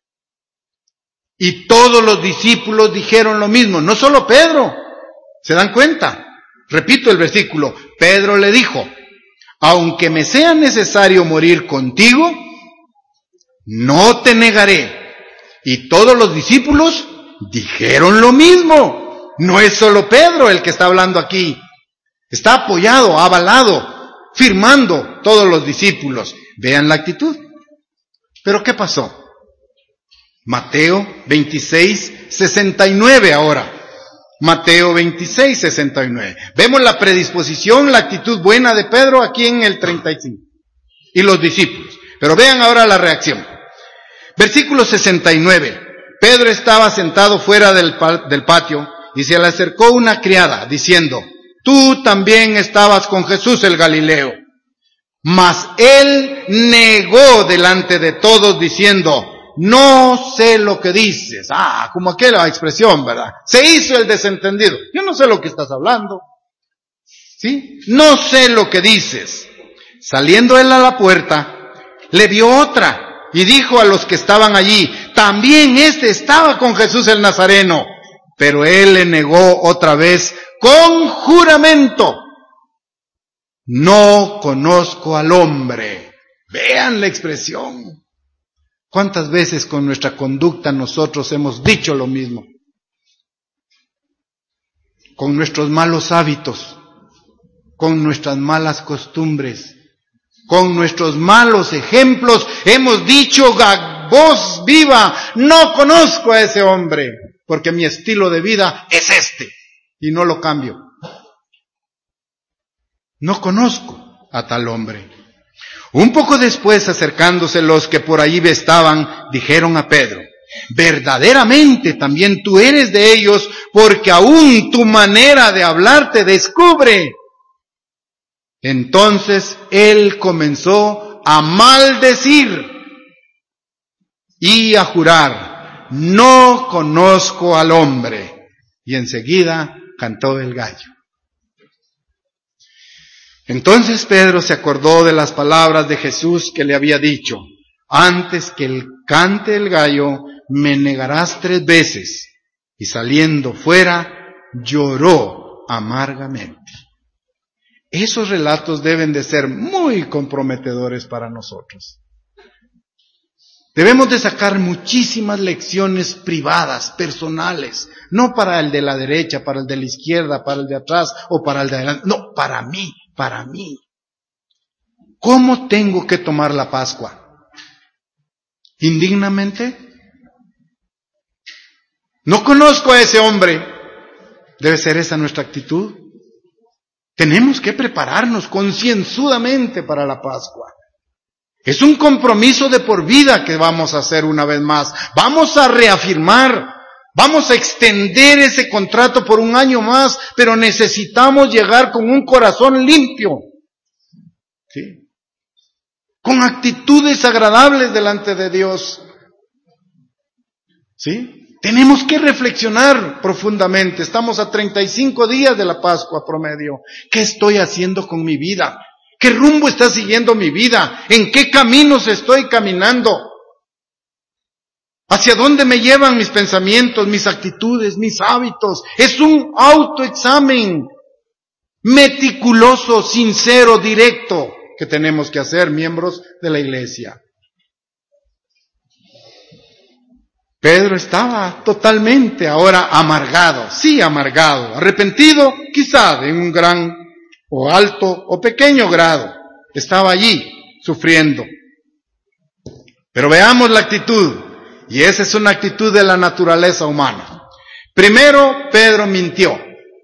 Y todos los discípulos dijeron lo mismo, no solo Pedro. ¿Se dan cuenta? Repito el versículo. Pedro le dijo, aunque me sea necesario morir contigo, no te negaré. Y todos los discípulos dijeron lo mismo. No es solo Pedro el que está hablando aquí. Está apoyado, avalado, firmando todos los discípulos. Vean la actitud. ¿Pero qué pasó? Mateo veintiséis, sesenta y nueve ahora. Mateo veintiséis, sesenta y nueve. Vemos la predisposición, la actitud buena de Pedro aquí en el treinta y cinco. Y los discípulos. Pero vean ahora la reacción. Versículo sesenta y nueve. Pedro estaba sentado fuera del, del patio y se le acercó una criada diciendo, tú también estabas con Jesús el Galileo. Mas él negó delante de todos diciendo, no sé lo que dices. Ah, como aquella expresión, ¿verdad? Se hizo el desentendido. Yo no sé lo que estás hablando. ¿Sí? No sé lo que dices. Saliendo él a la puerta, le vio otra y dijo a los que estaban allí, también este estaba con Jesús el Nazareno. Pero él le negó otra vez con juramento, no conozco al hombre. Vean la expresión. ¿Cuántas veces con nuestra conducta nosotros hemos dicho lo mismo? Con nuestros malos hábitos, con nuestras malas costumbres, con nuestros malos ejemplos, hemos dicho a voz viva, no conozco a ese hombre, porque mi estilo de vida es este, y no lo cambio. No conozco a tal hombre. Un poco después, acercándose los que por allí estaban, dijeron a Pedro, verdaderamente también tú eres de ellos, porque aún tu manera de hablar te descubre. Entonces él comenzó a maldecir y a jurar, no conozco al hombre. Y enseguida cantó el gallo. Entonces Pedro se acordó de las palabras de Jesús que le había dicho, antes que el cante el gallo, me negarás tres veces. Y saliendo fuera, lloró amargamente. Esos relatos deben de ser muy comprometedores para nosotros. Debemos de sacar muchísimas lecciones privadas, personales, no para el de la derecha, para el de la izquierda, para el de atrás o para el de adelante, no, para mí. Para mí. ¿Cómo tengo que tomar la Pascua? ¿Indignamente? No conozco a ese hombre. ¿Debe ser esa nuestra actitud? Tenemos que prepararnos concienzudamente para la Pascua. Es un compromiso de por vida que vamos a hacer una vez más. Vamos a reafirmar. Vamos a extender ese contrato por un año más, pero necesitamos llegar con un corazón limpio, ¿sí? Con actitudes agradables delante de Dios, ¿sí? Tenemos que reflexionar profundamente. Estamos a treinta y cinco días de la Pascua promedio. ¿Qué estoy haciendo con mi vida? ¿Qué rumbo está siguiendo mi vida? ¿En qué caminos estoy caminando? ¿Hacia dónde me llevan mis pensamientos, mis actitudes, mis hábitos? Es un autoexamen meticuloso, sincero, directo que tenemos que hacer, miembros de la iglesia. Pedro estaba totalmente ahora amargado, sí amargado, arrepentido quizá de un gran o alto o pequeño grado. Estaba allí sufriendo. Pero veamos la actitud. Y esa es una actitud de la naturaleza humana. Primero, Pedro mintió.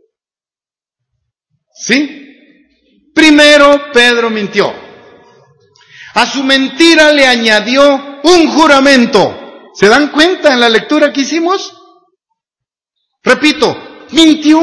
¿Sí? Primero, Pedro mintió. A su mentira le añadió un juramento. ¿Se dan cuenta en la lectura que hicimos? Repito, mintió.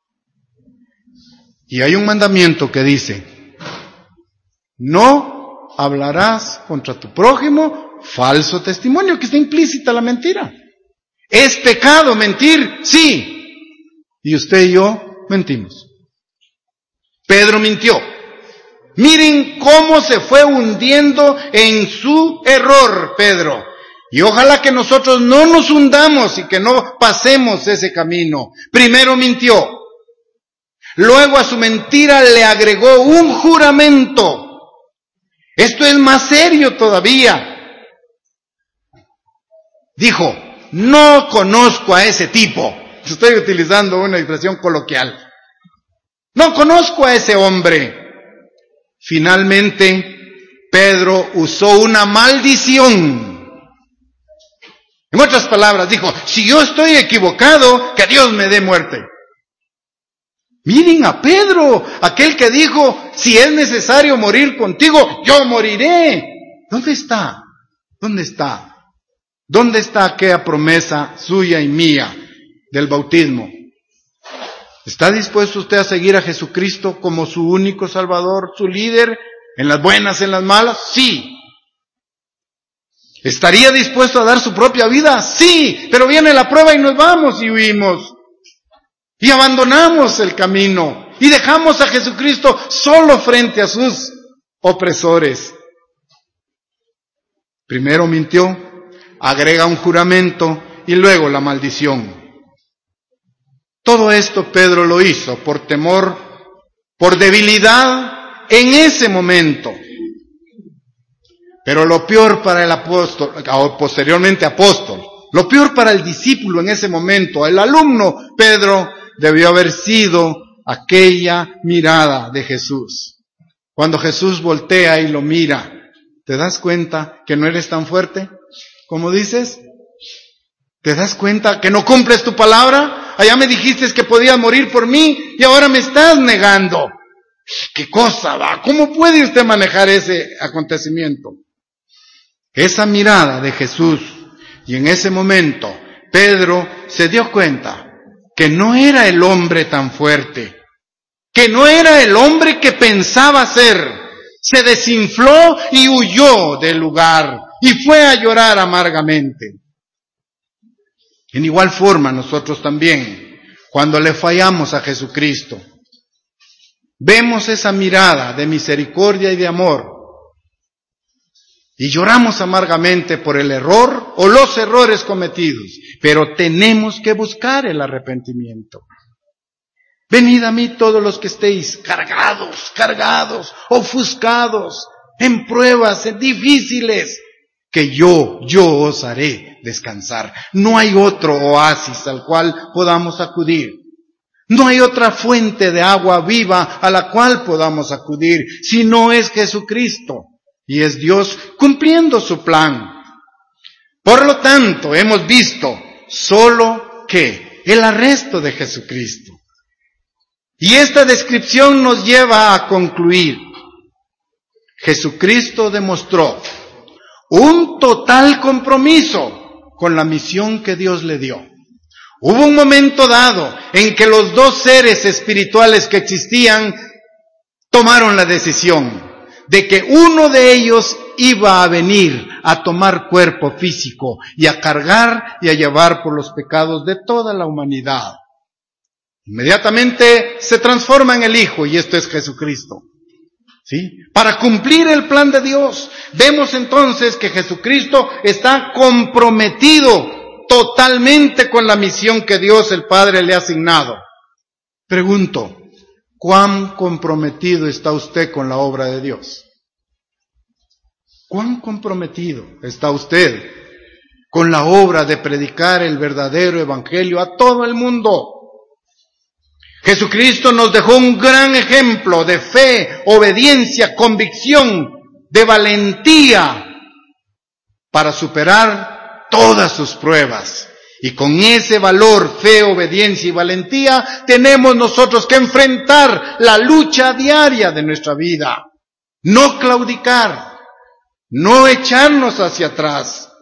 Y hay un mandamiento que dice, no hablarás contra tu prójimo falso testimonio, que está implícita la mentira. ¿Es pecado mentir? Sí. Y usted y yo mentimos. Pedro mintió. Miren cómo se fue hundiendo en su error, Pedro. Y ojalá que nosotros no nos hundamos y que no pasemos ese camino. Primero mintió. Luego a su mentira le agregó un juramento. Esto es más serio todavía. Dijo, no conozco a ese tipo. Estoy utilizando una expresión coloquial. No conozco a ese hombre. Finalmente, Pedro usó una maldición. En otras palabras, dijo, si yo estoy equivocado, que Dios me dé muerte. Miren a Pedro, aquel que dijo, si es necesario morir contigo, yo moriré. ¿Dónde está? ¿Dónde está? ¿Dónde está aquella promesa suya y mía del bautismo? ¿Está dispuesto usted a seguir a Jesucristo como su único Salvador, su líder, en las buenas, en las malas? Sí. ¿Estaría dispuesto a dar su propia vida? Sí, pero viene la prueba y nos vamos y huimos. Y abandonamos el camino y dejamos a Jesucristo solo frente a sus opresores. Primero mintió, agrega un juramento y luego la maldición. Todo esto Pedro lo hizo por temor, por debilidad en ese momento. Pero lo peor para el apóstol, o posteriormente apóstol, lo peor para el discípulo en ese momento, el alumno Pedro, debió haber sido aquella mirada de Jesús. Cuando Jesús voltea y lo mira, ¿te das cuenta que no eres tan fuerte como dices? ¿Te das cuenta que no cumples tu palabra? Allá me dijiste que podías morir por mí y ahora me estás negando. ¿Qué cosa va? ¿Cómo puede usted manejar ese acontecimiento? Esa mirada de Jesús, y en ese momento Pedro se dio cuenta que no era el hombre tan fuerte, que no era el hombre que pensaba ser. Se desinfló y huyó del lugar y fue a llorar amargamente. En igual forma nosotros también, cuando le fallamos a Jesucristo, vemos esa mirada de misericordia y de amor y lloramos amargamente por el error o los errores cometidos, pero tenemos que buscar el arrepentimiento. Venid a mí todos los que estéis cargados, cargados, ofuscados, en pruebas en difíciles, que yo, yo os haré descansar. No hay otro oasis al cual podamos acudir. No hay otra fuente de agua viva a la cual podamos acudir, si no es Jesucristo. Y es Dios cumpliendo su plan. Por lo tanto, hemos visto solo que el arresto de Jesucristo. Y esta descripción nos lleva a concluir. Jesucristo demostró un total compromiso con la misión que Dios le dio. Hubo un momento dado en que los dos seres espirituales que existían tomaron la decisión de que uno de ellos iba a venir a tomar cuerpo físico y a cargar y a llevar por los pecados de toda la humanidad. Inmediatamente se transforma en el Hijo, y esto es Jesucristo. ¿Sí? Para cumplir el plan de Dios, vemos entonces que Jesucristo está comprometido totalmente con la misión que Dios el Padre le ha asignado. Pregunto, ¿cuán comprometido está usted con la obra de Dios? ¿Cuán comprometido está usted con la obra de predicar el verdadero evangelio a todo el mundo? Jesucristo nos dejó un gran ejemplo de fe, obediencia, convicción, de valentía para superar todas sus pruebas. Y con ese valor, fe, obediencia y valentía, tenemos nosotros que enfrentar la lucha diaria de nuestra vida. No claudicar, no echarnos hacia atrás.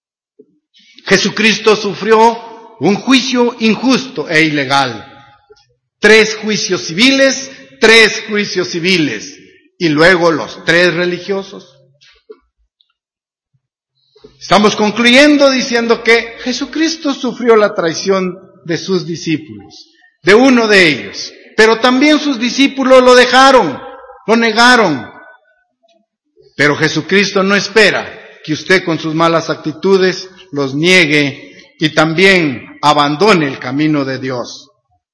Jesucristo sufrió un juicio injusto e ilegal. Tres juicios civiles, tres juicios civiles, y luego los tres religiosos. Estamos concluyendo diciendo que Jesucristo sufrió la traición de sus discípulos, de uno de ellos, pero también sus discípulos lo dejaron, lo negaron. Pero Jesucristo no espera que usted con sus malas actitudes los niegue y también abandone el camino de Dios.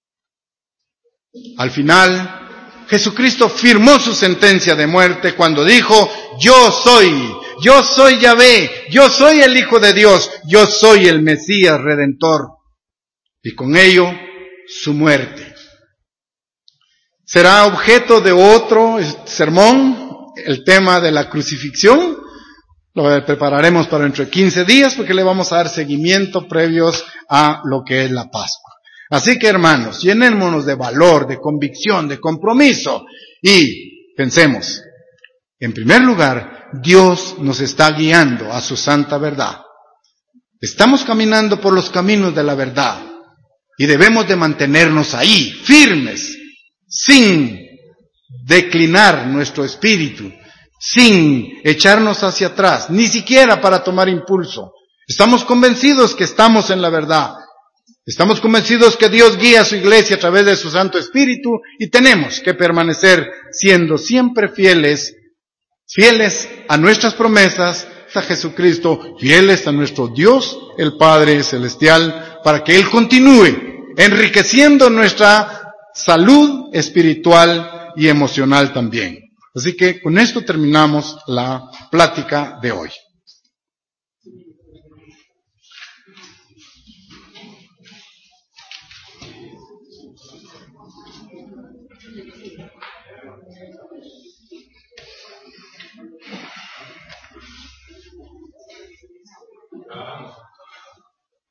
Al final, Jesucristo firmó su sentencia de muerte cuando dijo, yo soy, yo soy Yahvé, yo soy el Hijo de Dios, yo soy el Mesías Redentor. Y con ello, su muerte. ¿Será objeto de otro sermón el tema de la crucifixión? Lo prepararemos para dentro de quince días porque le vamos a dar seguimiento previos a lo que es la Pascua. Así que hermanos, llenémonos de valor, de convicción, de compromiso y pensemos, en primer lugar, Dios nos está guiando a su santa verdad. Estamos caminando por los caminos de la verdad y debemos de mantenernos ahí, firmes, sin declinar nuestro espíritu, sin echarnos hacia atrás, ni siquiera para tomar impulso. Estamos convencidos que estamos en la verdad. Estamos convencidos que Dios guía a su iglesia a través de su Santo Espíritu y tenemos que permanecer siendo siempre fieles, fieles a nuestras promesas, a Jesucristo, fieles a nuestro Dios, el Padre Celestial, para que Él continúe enriqueciendo nuestra salud espiritual y emocional también. Así que con esto terminamos la plática de hoy.